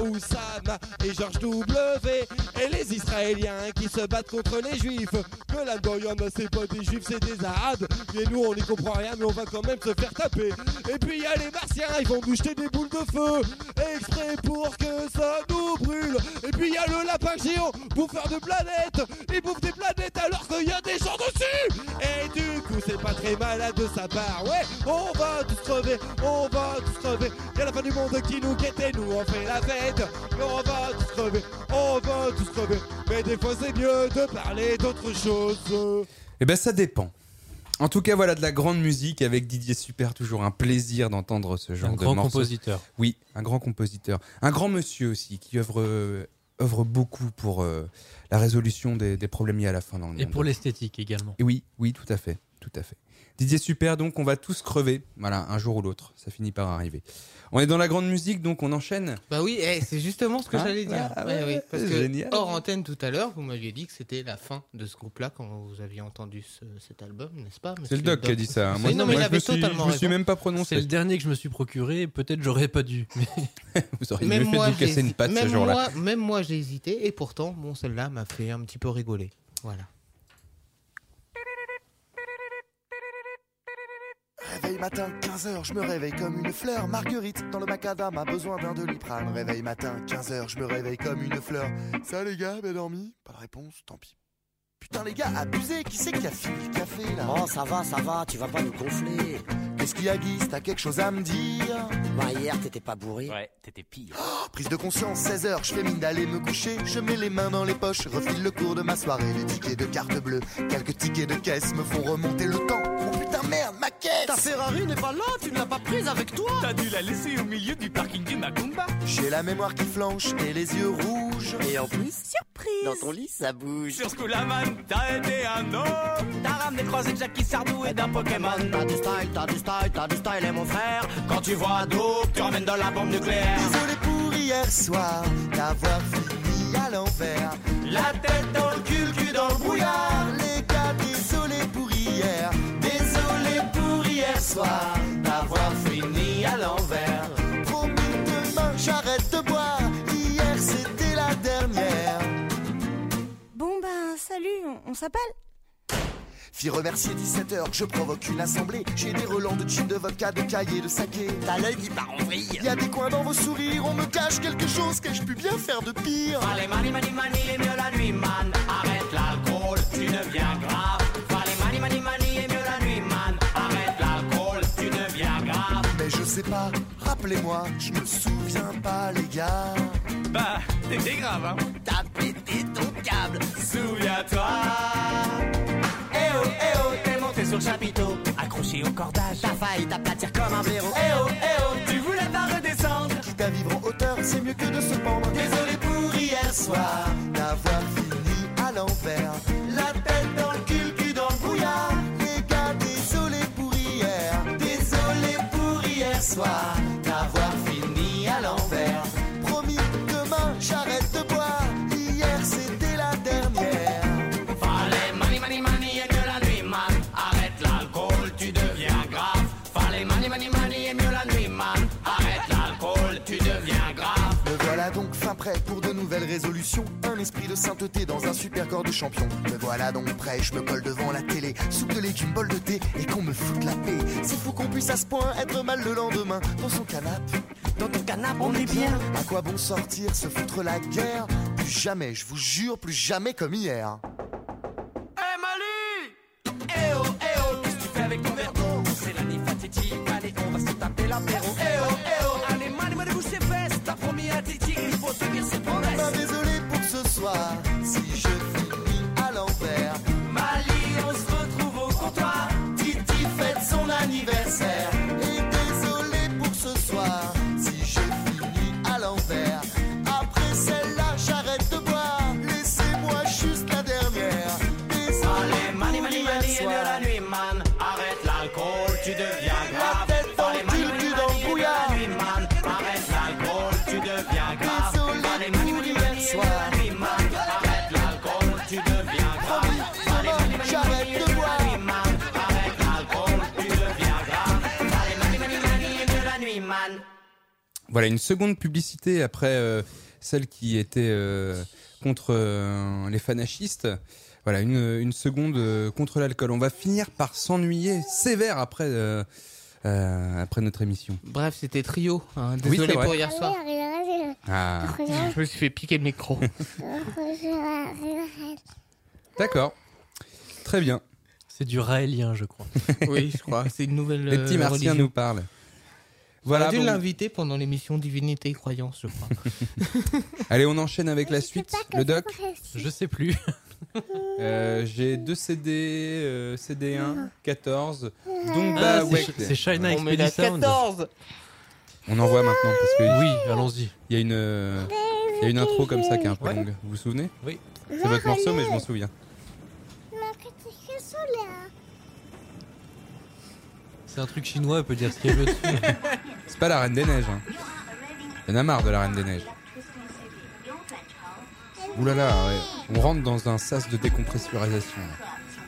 Speaker 18: Oussama et George W. Et les Israéliens qui se battent contre les Juifs. Que là-dedans y'en a, c'est pas des Juifs, c'est des Arabes. Et nous on n'y comprend rien, mais on va quand même se faire taper. Et puis y a les Martiens, ils vont nous jeter des boules de feu exprès pour que ça nous brûle. Et puis y a le lapin géant, bouffeur de planètes. Il bouffe des planètes alors qu'il y a des gens dessus. Et du coup c'est pas très malade de sa part. Ouais, on va tous crever, on va tous crever. Y'a la fin du monde qui nous guette et nous on fait la fête. Mais on va tous crever, on va tous crever. Mais des fois c'est mieux de parler d'autre chose.
Speaker 2: Eh ben ça dépend. En tout cas, voilà de la grande musique avec Didier Super, toujours un plaisir d'entendre ce genre de morceaux.
Speaker 8: Un grand compositeur.
Speaker 2: Oui, un grand compositeur. Un grand monsieur aussi qui œuvre beaucoup pour la résolution des problèmes liés à la faim dans le monde.
Speaker 8: Et pour l'esthétique également.
Speaker 2: Et oui, tout à fait. Didier Super, donc on va tous crever, voilà, un jour ou l'autre, ça finit par arriver. On est dans la grande musique, donc on enchaîne.
Speaker 3: Bah oui, c'est justement ce que j'allais dire. Oui, parce que
Speaker 2: génial.
Speaker 3: hors antenne tout à l'heure, vous m'aviez dit que c'était la fin de ce groupe-là quand vous aviez entendu cet album, n'est-ce pas?
Speaker 2: C'est le doc qui a dit ça.
Speaker 3: Moi, non, mais il avait totalement
Speaker 2: je me suis même pas prononcé.
Speaker 8: C'est le dernier que je me suis procuré, peut-être j'aurais pas dû.
Speaker 2: Vous auriez mieux fait de vous casser une patte ce jour-là.
Speaker 3: Même moi j'ai hésité, et pourtant, bon, celle-là m'a fait un petit peu rigoler. Voilà.
Speaker 7: Réveil matin, 15h, je me réveille comme une fleur. Marguerite, dans le macadam, a besoin d'un Doliprane. Réveil matin, 15h, je me réveille comme une fleur. Ça les gars, bien dormi? Pas de réponse, tant pis. Putain les gars, abusé, qui c'est qui a fini le café là?
Speaker 19: Oh ça va, tu vas pas nous gonfler.
Speaker 7: Qu'est-ce qu'il y a Guy, t'as quelque chose à me dire?
Speaker 19: Bah hier t'étais pas bourré.
Speaker 1: Ouais, t'étais pire.
Speaker 7: Prise de conscience, 16h, je fais mine d'aller me coucher. Je mets les mains dans les poches, refile le cours de ma soirée. Les tickets de carte bleue, quelques tickets de caisse me font remonter le temps. Oh putain merde, ma caisse!
Speaker 19: Ta Ferrari n'est pas là, tu ne l'as pas prise avec toi.
Speaker 1: T'as dû la laisser au milieu du parking du Macumba.
Speaker 7: J'ai la mémoire qui flanche et les yeux rouges.
Speaker 19: Et en plus, surprise, dans ton lit ça bouge.
Speaker 1: Sur ce coup-là, man, t'as été un homme. T'as ramené croisé de Jackie Sardou et d'un Pokémon.
Speaker 19: T'as du style et mon frère. Quand tu vois Dope, tu ramènes dans la bombe nucléaire.
Speaker 7: Désolé pour hier soir, d'avoir fini à l'envers.
Speaker 19: La tête dans le cul dans le brouillard.
Speaker 7: Les gars, désolé pour hier.
Speaker 19: Désolé pour hier soir, d'avoir fini à l'envers.
Speaker 7: Promis demain, j'arrête de boire. Hier c'était la dernière.
Speaker 20: Bon ben, salut, on s'appelle?
Speaker 7: Fille remercier 17h, je provoque une assemblée. J'ai des relents de gin, de vodka, de cahiers, de saké.
Speaker 19: T'as l'œil qui part en vrille.
Speaker 7: Y'a des coins dans vos sourires, on me cache quelque chose que je puis bien faire de pire.
Speaker 19: Fallait mani, et mieux la nuit, man. Arrête l'alcool, tu deviens grave. Fallait mani, et mieux la nuit, man. Arrête l'alcool, tu deviens grave.
Speaker 7: Mais je sais pas, rappelez-moi, je me souviens pas, les gars.
Speaker 1: Bah, t'étais grave, hein.
Speaker 19: T'as pété ton câble,
Speaker 1: souviens-toi.
Speaker 19: Eh oh, t'es monté sur le chapiteau, accroché au cordage. T'as failli t'aplatir comme un blaireau. Eh oh, tu voulais pas redescendre.
Speaker 7: Quitte à vivre en hauteur, c'est mieux que de se pendre.
Speaker 19: Désolé pour hier soir,
Speaker 7: d'avoir fini à l'envers.
Speaker 19: La tête dans le cul dans le brouillard.
Speaker 7: Les gars, désolé pour hier.
Speaker 19: Désolé pour hier soir, d'avoir fini à l'envers.
Speaker 7: Promis, demain, j'arrête de boire. Hier, c'était la dernière.
Speaker 19: Fallait mani, et mieux la nuit, man. Arrête l'alcool, tu deviens grave. Fallait mani, et mieux la nuit, man. Arrête l'alcool, tu deviens grave.
Speaker 7: Me voilà donc fin prêt pour de nouvelles résolutions. Un esprit de sainteté dans un super corps de champion. Me voilà donc prêt, je me colle devant la télé. Soupe de légumes, bol de thé et qu'on me foute la paix. C'est fou qu'on puisse à ce point être mal le lendemain. Dans son canapé,
Speaker 19: dans ton canapé, on est bien.
Speaker 7: À quoi bon sortir, se foutre la guerre? Plus jamais, je vous jure, plus jamais comme hier.
Speaker 19: Eh oh, qu'est-ce que tu fais avec ton verre d'eau? C'est la nuit fatidique, allez, on va se taper l'apéro. Eh oh, allez, mani, bouge tes fesses. T'as promis à Titi qu'il faut tenir ses promesses.
Speaker 7: Bah, désolé pour ce soir, si je finis à l'envers.
Speaker 19: Mali, on se retrouve au comptoir. Titi fête son anniversaire.
Speaker 7: Et désolé pour ce soir, si je finis à l'envers. Après celle-là, j'arrête de boire. Laissez-moi juste la dernière.
Speaker 19: Allez, mani, et mieux la nuit, man. Arrête l'alcool, tu deviens grave.
Speaker 7: La tête dans le cul dans le brouillard.
Speaker 19: La nuit, man. Arrête l'alcool, tu deviens grave. Allez, mani, et mieux la nuit, man. Arrête l'alcool, tu deviens grave. Allez,
Speaker 7: j'arrête de boire.
Speaker 19: Arrête l'alcool, tu deviens grave. Allez, mani, et mieux la nuit, man.
Speaker 2: Voilà, une seconde publicité après celle qui était contre les fanachistes. Voilà, une seconde contre l'alcool. On va finir par s'ennuyer sévère après notre émission.
Speaker 3: Bref, c'était Trio. Hein.
Speaker 2: Oui,
Speaker 3: Désolé
Speaker 2: c'est vrai.
Speaker 3: pour hier soir.
Speaker 2: Ah.
Speaker 3: Je me suis fait piquer le micro.
Speaker 2: D'accord. Très bien.
Speaker 8: C'est du raélien, je crois.
Speaker 3: Oui, je crois. C'est une nouvelle
Speaker 2: Les petits martiens
Speaker 3: religion.
Speaker 2: nous parlent.
Speaker 3: Voilà,
Speaker 2: Voilà.
Speaker 3: on a dû
Speaker 2: Bon.
Speaker 3: l'inviter pendant l'émission Divinité et Croyance, je crois.
Speaker 2: Allez, on enchaîne avec la suite. Le doc.
Speaker 8: Je sais plus.
Speaker 2: J'ai 2 CD, CD1, 14.
Speaker 8: Ah,
Speaker 2: Dumba
Speaker 8: c'est
Speaker 2: Wake.
Speaker 8: c'est China
Speaker 3: On met la
Speaker 8: Expedi Sound.
Speaker 3: 14.
Speaker 2: On envoie maintenant parce que
Speaker 8: Oui, allons-y.
Speaker 2: il y a une intro comme ça qui est un peu longue. Vous vous souvenez?
Speaker 8: Oui.
Speaker 2: C'est votre morceau, mais je m'en souviens.
Speaker 8: C'est un truc chinois, elle peut dire ce qu'elle veut dessus.
Speaker 2: C'est pas la Reine des Neiges. Hein. Il y en a marre de la Reine des Neiges. Ouh là là, ouais. On rentre dans un sas de décompressurisation. Là.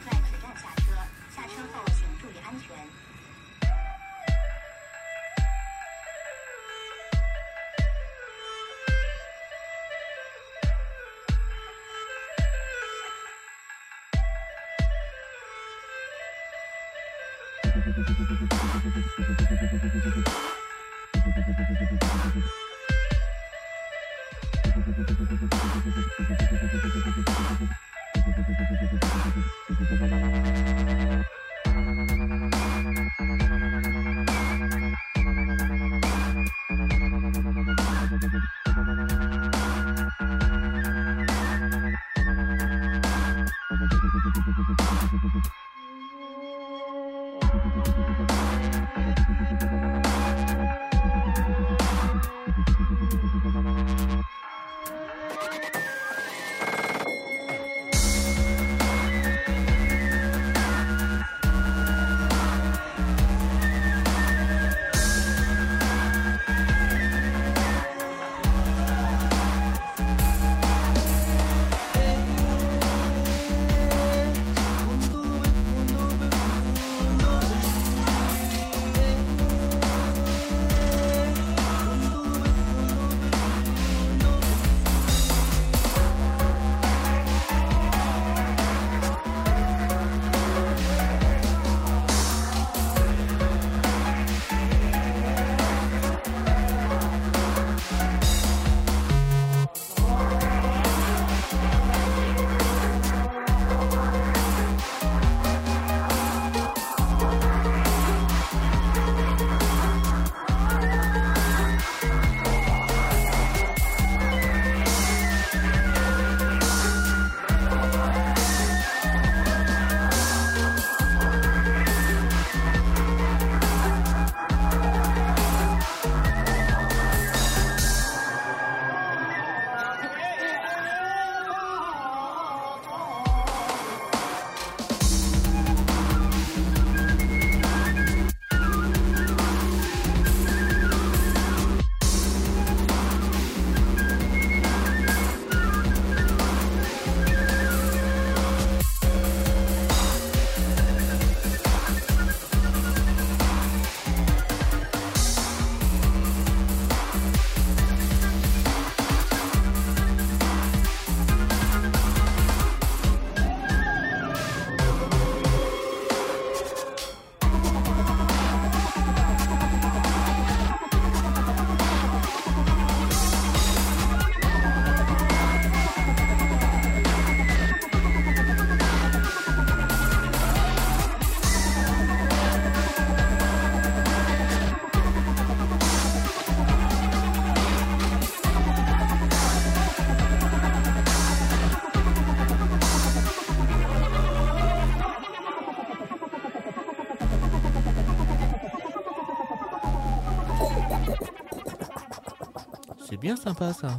Speaker 3: C'est bien sympa ça.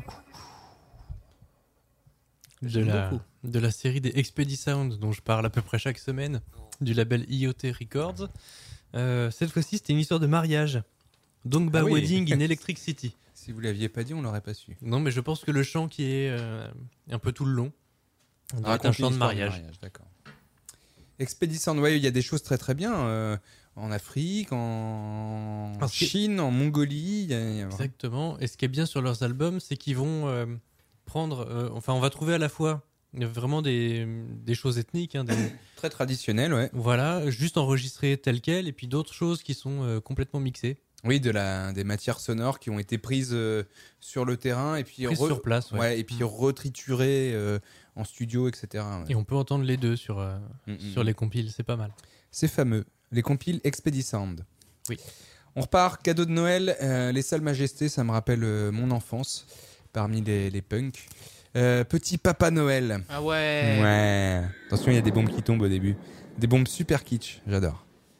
Speaker 8: De la série des Expedi Sound dont je parle à peu près chaque semaine, du label IoT Records. Cette fois-ci, c'était une histoire de mariage. Dongba
Speaker 2: oui.
Speaker 8: Wedding in Electric City.
Speaker 2: Si vous l'aviez pas dit, on l'aurait pas su.
Speaker 8: Non, mais je pense que le chant qui est un peu tout le long, on dirait un chant de mariage.
Speaker 2: D'accord. Expedi Sound, ouais, il y a des choses très très bien. en Afrique, en Chine, en Mongolie.
Speaker 8: Exactement. Et ce qui est bien sur leurs albums, c'est qu'ils vont prendre... on va trouver à la fois vraiment des choses ethniques.
Speaker 2: Très traditionnelles, ouais.
Speaker 8: Voilà, juste enregistrées telles quelles, et puis d'autres choses qui sont complètement mixées.
Speaker 2: Oui, des matières sonores qui ont été prises sur le terrain et puis
Speaker 8: sur place,
Speaker 2: et puis retriturées en studio, etc. Ouais.
Speaker 8: Et on peut entendre les deux sur les compiles, c'est pas mal.
Speaker 2: C'est fameux, les compiles Expedi Sound.
Speaker 8: Oui.
Speaker 2: On repart, cadeau de Noël, les Salles Majestés, ça me rappelle mon enfance parmi les punks. Petit Papa Noël.
Speaker 3: Ah ouais.
Speaker 2: Ouais. Attention, il y a des bombes qui tombent au début. Des bombes super kitsch, j'adore.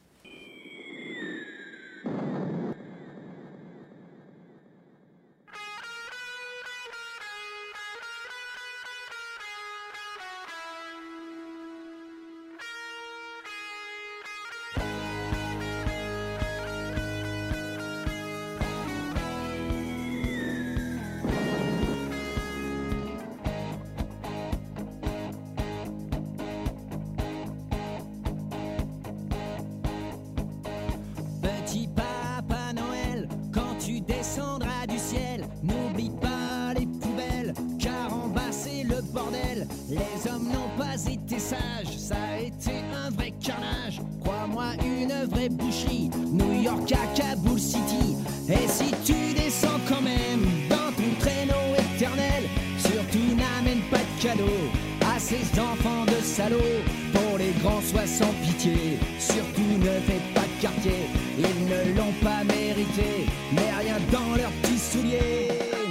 Speaker 21: Petit Papa Noël, quand tu descendras du ciel, n'oublie pas les poubelles, car en bas c'est le bordel. Les hommes n'ont pas été sages, ça a été un vrai carnage. Crois-moi, une vraie boucherie, New York à Kaboul City. Et si tu descends quand même dans ton traîneau éternel, surtout n'amène pas de cadeaux à ces enfants de salauds. Pour les grands, sois sans pitié, surtout ne fais pas de quartier. Ils ne l'ont pas mérité, mais rien dans leurs petits souliers.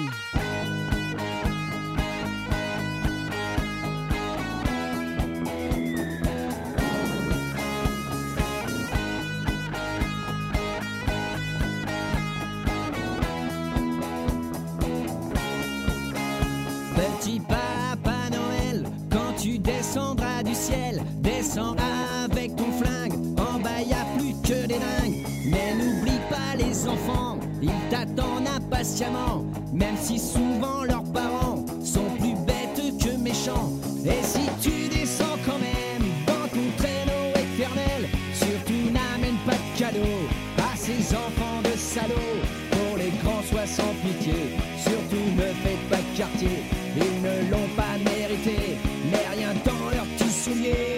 Speaker 21: Petit Papa Noël, quand tu descendras du ciel, descends avec ton flingue. En bas y a plus que des dingues. Mais n'oublie pas les enfants, ils t'attendent impatiemment. Même si souvent leurs parents sont plus bêtes que méchants. Et si tu descends quand même dans ton traîneau éternel, surtout n'amène pas de cadeaux à ces enfants de salauds. Pour les grands, sois sans pitié, surtout ne fais pas de quartier. Ils ne l'ont pas mérité, mais rien dans leurs petits souliers.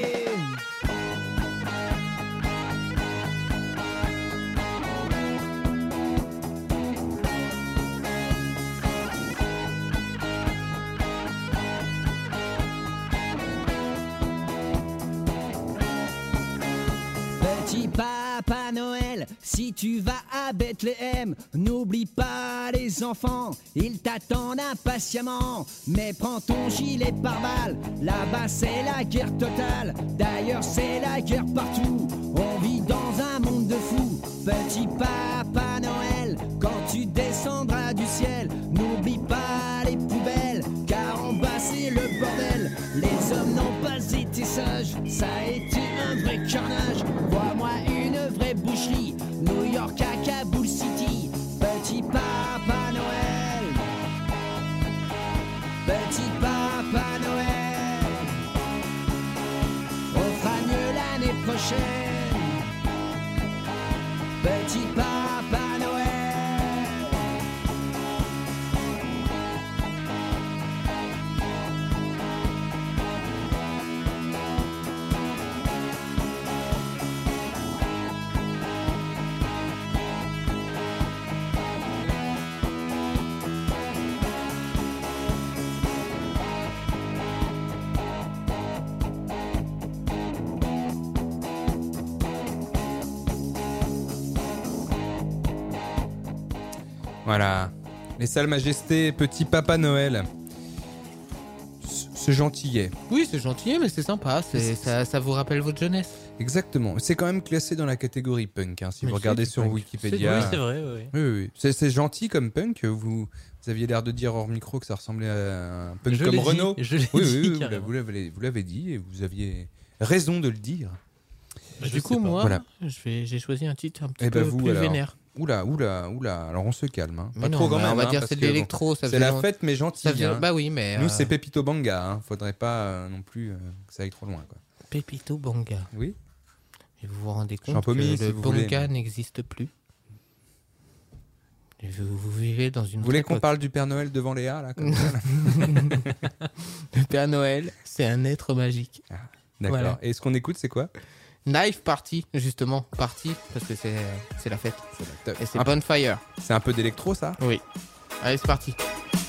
Speaker 21: Petit Papa Noël, si tu vas à Bethléem, n'oublie pas les enfants, ils t'attendent impatiemment. Mais prends ton gilet pare-balles, là-bas c'est la guerre totale. D'ailleurs c'est la guerre partout, on vit dans un monde de fous. Petit Papa Noël, quand tu descendras du ciel, n'oublie pas les poubelles, car en bas c'est le bordel. Les hommes n'ont pas été sages, ça a été un vrai carnage. Vois-moi une vraie boucherie, New York à Kaboul City. Petit Papa Noël, petit Papa Noël, on fera mieux l'année prochaine. Petit Papa Noël.
Speaker 2: Voilà, les Salles Majestés, Petit Papa Noël. C'est gentillet.
Speaker 3: Oui, c'est gentillet, mais c'est sympa. Ça vous rappelle votre jeunesse.
Speaker 2: Exactement. C'est quand même classé dans la catégorie punk, hein, si vous regardez sur
Speaker 8: punk.
Speaker 2: Wikipédia.
Speaker 8: Oui, c'est vrai. Oui.
Speaker 2: Oui. C'est gentil comme punk. Vous aviez l'air de dire hors micro que ça ressemblait à un punk comme Renaud.
Speaker 8: Je l'ai dit,
Speaker 2: vous l'avez dit et vous aviez raison de le dire.
Speaker 3: Du coup, moi, voilà. J'ai choisi un titre un petit peu plus vénère.
Speaker 2: Oula, alors on se calme. Hein. Pas
Speaker 3: non,
Speaker 2: trop quand même.
Speaker 3: On va dire
Speaker 2: parce
Speaker 3: c'est de l'électro.
Speaker 2: C'est la fête, mais gentil. Hein.
Speaker 3: Bah oui, mais.
Speaker 2: Nous, c'est Pepito Banga. Hein. Faudrait pas non plus que ça aille trop loin. Quoi.
Speaker 3: Pepito Banga.
Speaker 2: Oui.
Speaker 3: Et vous vous rendez compte
Speaker 2: Champomy,
Speaker 3: que
Speaker 2: si
Speaker 3: le
Speaker 2: vous
Speaker 3: bon
Speaker 2: voulez.
Speaker 3: gars n'existe plus. Et vous vivez dans une...
Speaker 2: Vous voulez qu'on
Speaker 3: très-
Speaker 2: parle du Père Noël devant Léa, là, comme ça, là
Speaker 3: Le Père Noël, c'est un être magique.
Speaker 2: D'accord.
Speaker 3: Voilà.
Speaker 2: Et ce qu'on écoute, c'est quoi?
Speaker 3: Knife Party, justement. Party, parce que c'est la fête. Et c'est
Speaker 2: Un peu-
Speaker 3: Bonfire.
Speaker 2: C'est un peu d'électro, ça?
Speaker 3: Oui. Allez, c'est parti.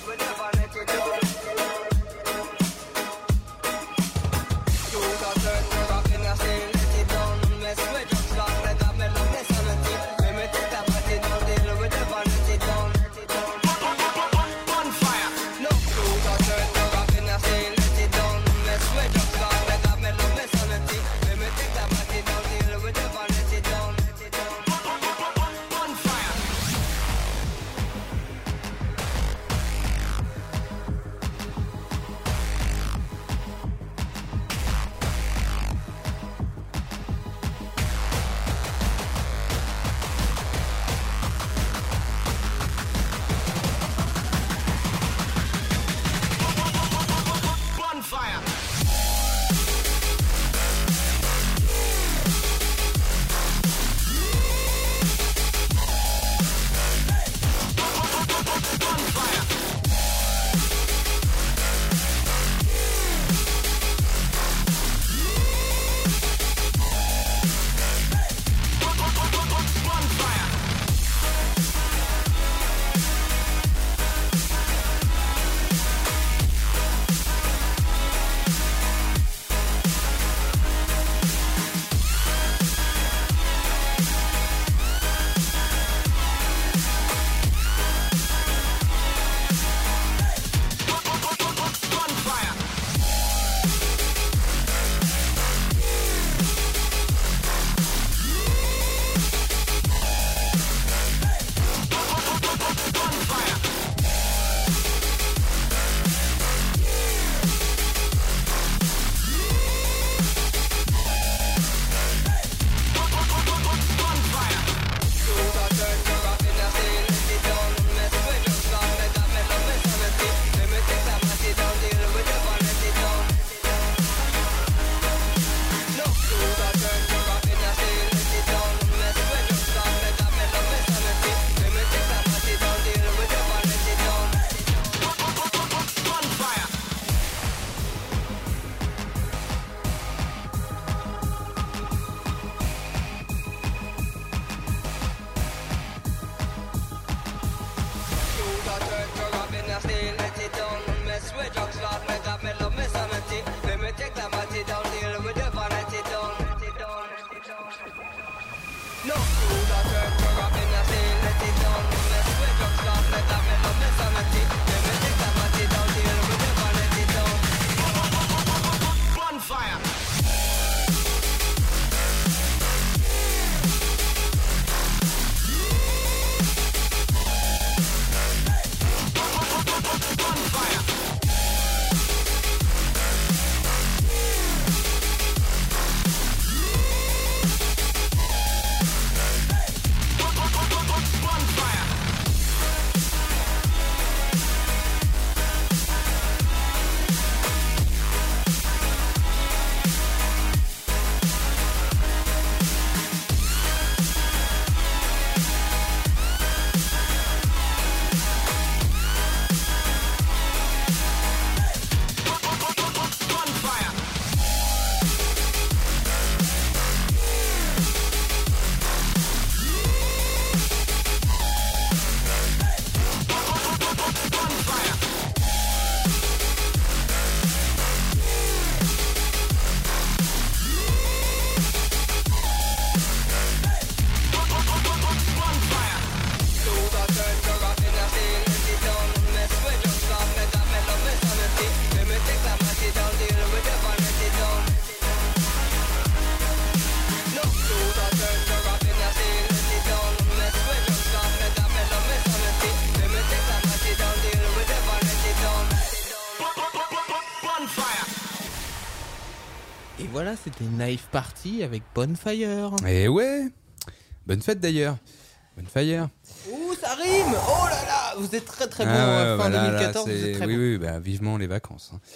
Speaker 3: Et voilà, c'était Knife Party avec Bonfire.
Speaker 2: Et ouais. Bonne fête d'ailleurs. Bonfire.
Speaker 3: Ouh, ça rime. Oh là là, vous êtes très très bon.
Speaker 2: Ah ouais,
Speaker 3: Fin
Speaker 2: bah là,
Speaker 3: 2014,
Speaker 2: là,
Speaker 3: vous êtes très
Speaker 2: oui,
Speaker 3: bon.
Speaker 2: oui, bah, vivement les vacances.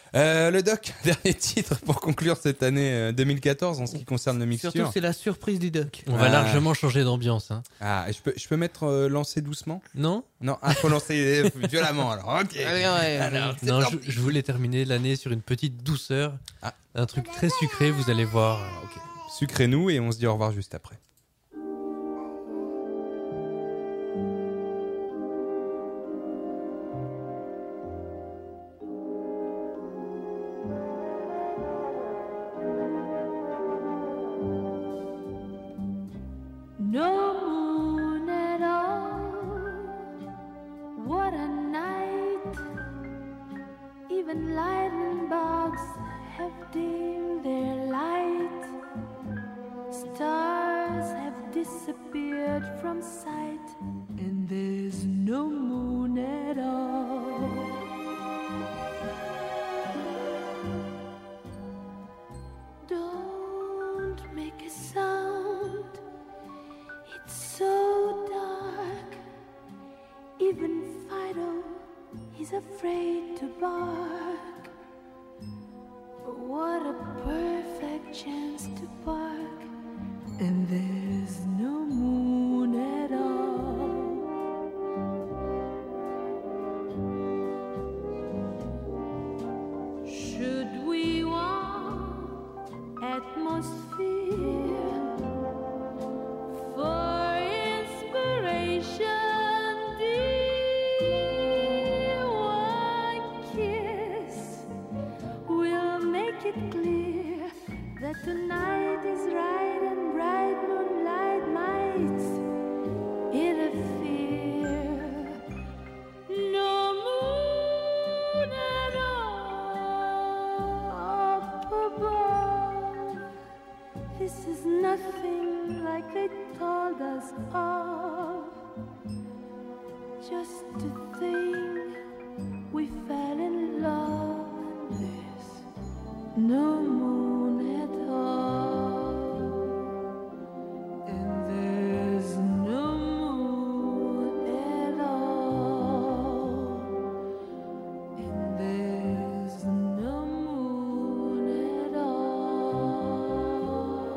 Speaker 2: Le doc, dernier titre pour conclure cette année 2014 en ce qui concerne le mixture.
Speaker 3: Surtout, c'est la surprise du doc.
Speaker 8: On va largement changer d'ambiance. Hein.
Speaker 2: Ah, je peux mettre lancer doucement?
Speaker 8: Non.
Speaker 2: Non, faut lancer violemment alors. Ok.
Speaker 3: Alors,
Speaker 8: non, je voulais terminer l'année sur une petite douceur. Un truc très sucré, vous allez voir.
Speaker 2: Ok. Sucrez-nous et on se dit au revoir juste après.
Speaker 17: No moon at all. What a night. Even lightning bugs have dimmed their light. Stars have disappeared from sight, and there's no moon at all. Don't make a sound. It's so dark. Even Fido is afraid to bark. What a perfect chance to bark. And there's no moon at all. Should we want atmosphere for inspiration? Dear, one kiss will make it clear that tonight is right and bright moonlight might interfere. No moon at all up above. This is nothing like they told us of. Just to think we fell in love. There's no moon at all. And there's no moon at all. And there's no moon at all.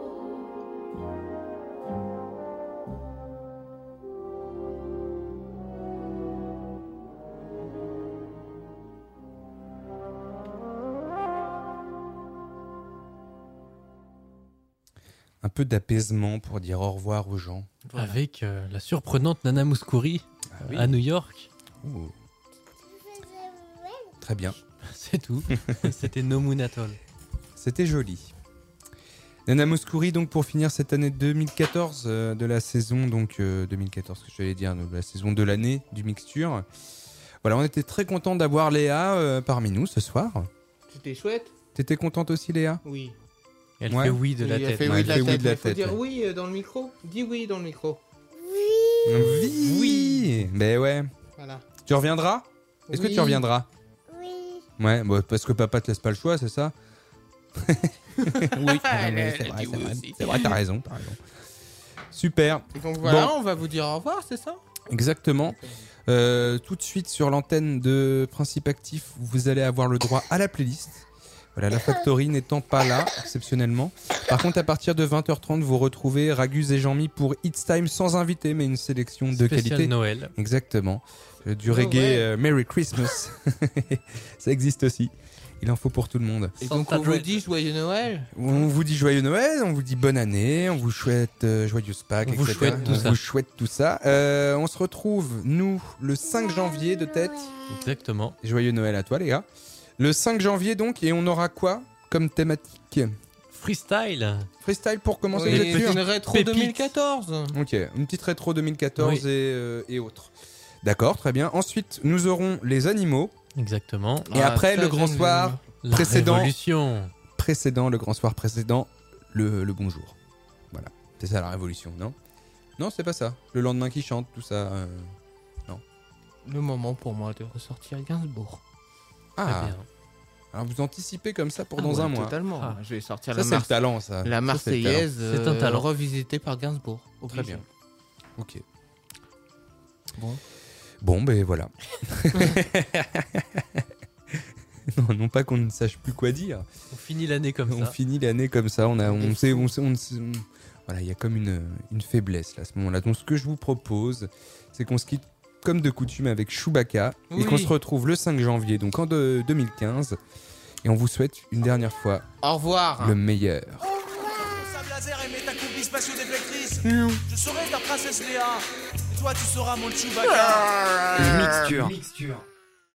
Speaker 2: Un peu d'apaisement pour dire au revoir aux gens.
Speaker 8: Voilà. Avec la surprenante Nana Mouskouri à New York.
Speaker 2: Oh. Très bien.
Speaker 8: C'est tout. C'était No Moon at All.
Speaker 2: C'était joli. Nana Mouskouri, donc pour finir cette année 2014 de la saison, donc 2014, que je vais dire, de la saison de l'année du mixture. Voilà, on était très content d'avoir Léa parmi nous ce soir.
Speaker 3: C'était chouette.
Speaker 2: T'étais contente aussi, Léa?
Speaker 3: Oui.
Speaker 8: Elle fait oui de la tête.
Speaker 3: Elle fait oui de la
Speaker 2: oui
Speaker 3: tête.
Speaker 2: de la
Speaker 3: Il faut
Speaker 2: tête,
Speaker 3: dire
Speaker 2: ouais.
Speaker 3: oui dans le micro. Dis oui dans le micro.
Speaker 2: Oui. Ben ouais.
Speaker 3: Voilà.
Speaker 2: Tu reviendras? Est-ce que tu reviendras?
Speaker 17: Oui.
Speaker 2: Ouais, bon, parce que papa te laisse pas le choix, c'est ça? Oui, c'est vrai, t'as raison. Super.
Speaker 3: Et donc voilà,
Speaker 2: Bon.
Speaker 3: on va vous dire au revoir, c'est ça?
Speaker 2: Exactement. Tout de suite sur l'antenne de Principe Actif, vous allez avoir le droit à la playlist. Voilà, la Factory n'étant pas là, exceptionnellement. Par contre, à partir de 20h30, vous retrouvez Ragus et Jean-Mi pour It's Time sans invité, mais une sélection de
Speaker 8: Spécial
Speaker 2: qualité.
Speaker 8: Noël.
Speaker 2: Exactement. Du reggae Merry Christmas. Ça existe aussi. Il en faut pour tout le monde.
Speaker 3: Et donc on vous dit joyeux Noël.
Speaker 2: On vous dit joyeux Noël, on vous dit bonne année, on vous souhaite joyeuse Pâques,
Speaker 8: On vous
Speaker 2: etc.
Speaker 8: souhaite tout
Speaker 2: On
Speaker 8: ça.
Speaker 2: vous souhaite tout ça. On se retrouve, nous, le 5 janvier de tête.
Speaker 8: Exactement.
Speaker 2: Joyeux Noël à toi, les gars. Le 5 janvier, donc, et on aura quoi comme thématique?
Speaker 8: Freestyle.
Speaker 2: Freestyle pour commencer
Speaker 3: Oui,
Speaker 2: les lectures.
Speaker 3: une rétro
Speaker 8: Pépites.
Speaker 3: 2014.
Speaker 2: Ok, une petite rétro 2014
Speaker 8: Oui.
Speaker 2: et autres. D'accord, très bien. Ensuite, nous aurons les animaux.
Speaker 8: Exactement.
Speaker 2: Et
Speaker 3: Ah,
Speaker 2: après,
Speaker 3: ça,
Speaker 2: le grand
Speaker 3: j'aime
Speaker 2: soir
Speaker 8: La
Speaker 2: précédent.
Speaker 8: révolution.
Speaker 2: Le grand soir précédent, le bonjour. Voilà. C'est ça la révolution, non? Non, c'est pas ça. Le lendemain qui chante, tout ça. Non.
Speaker 3: Le moment pour moi de ressortir Gainsbourg.
Speaker 2: Ah,
Speaker 8: Très bien.
Speaker 2: alors vous anticipez comme ça pour
Speaker 3: Ah
Speaker 2: dans
Speaker 3: ouais,
Speaker 2: un mois.
Speaker 3: Totalement.
Speaker 8: Ah.
Speaker 3: Je vais sortir
Speaker 2: Ça, c'est le talent, ça.
Speaker 3: la
Speaker 2: Ça, c'est le talent.
Speaker 3: Marseillaise
Speaker 8: C'est un talent.
Speaker 3: revisitée par Gainsbourg.
Speaker 2: Très bien. Ok.
Speaker 3: Bon.
Speaker 2: Bon, ben voilà. non pas qu'on ne sache plus quoi dire.
Speaker 8: On finit l'année comme ça.
Speaker 2: On finit l'année comme ça. Voilà, il y a comme une faiblesse là, à ce moment-là. Donc ce que je vous propose, c'est qu'on se quitte comme de coutume avec Chewbacca et qu'on se retrouve le 5 janvier, donc en 2015. Et on vous souhaite une dernière fois
Speaker 3: au revoir,
Speaker 2: le meilleur.
Speaker 1: Sable laser et ta coupe spatio-déflectrice. Je serai ta princesse Léa. Et toi, tu seras mon Chewbacca.
Speaker 2: Mixture.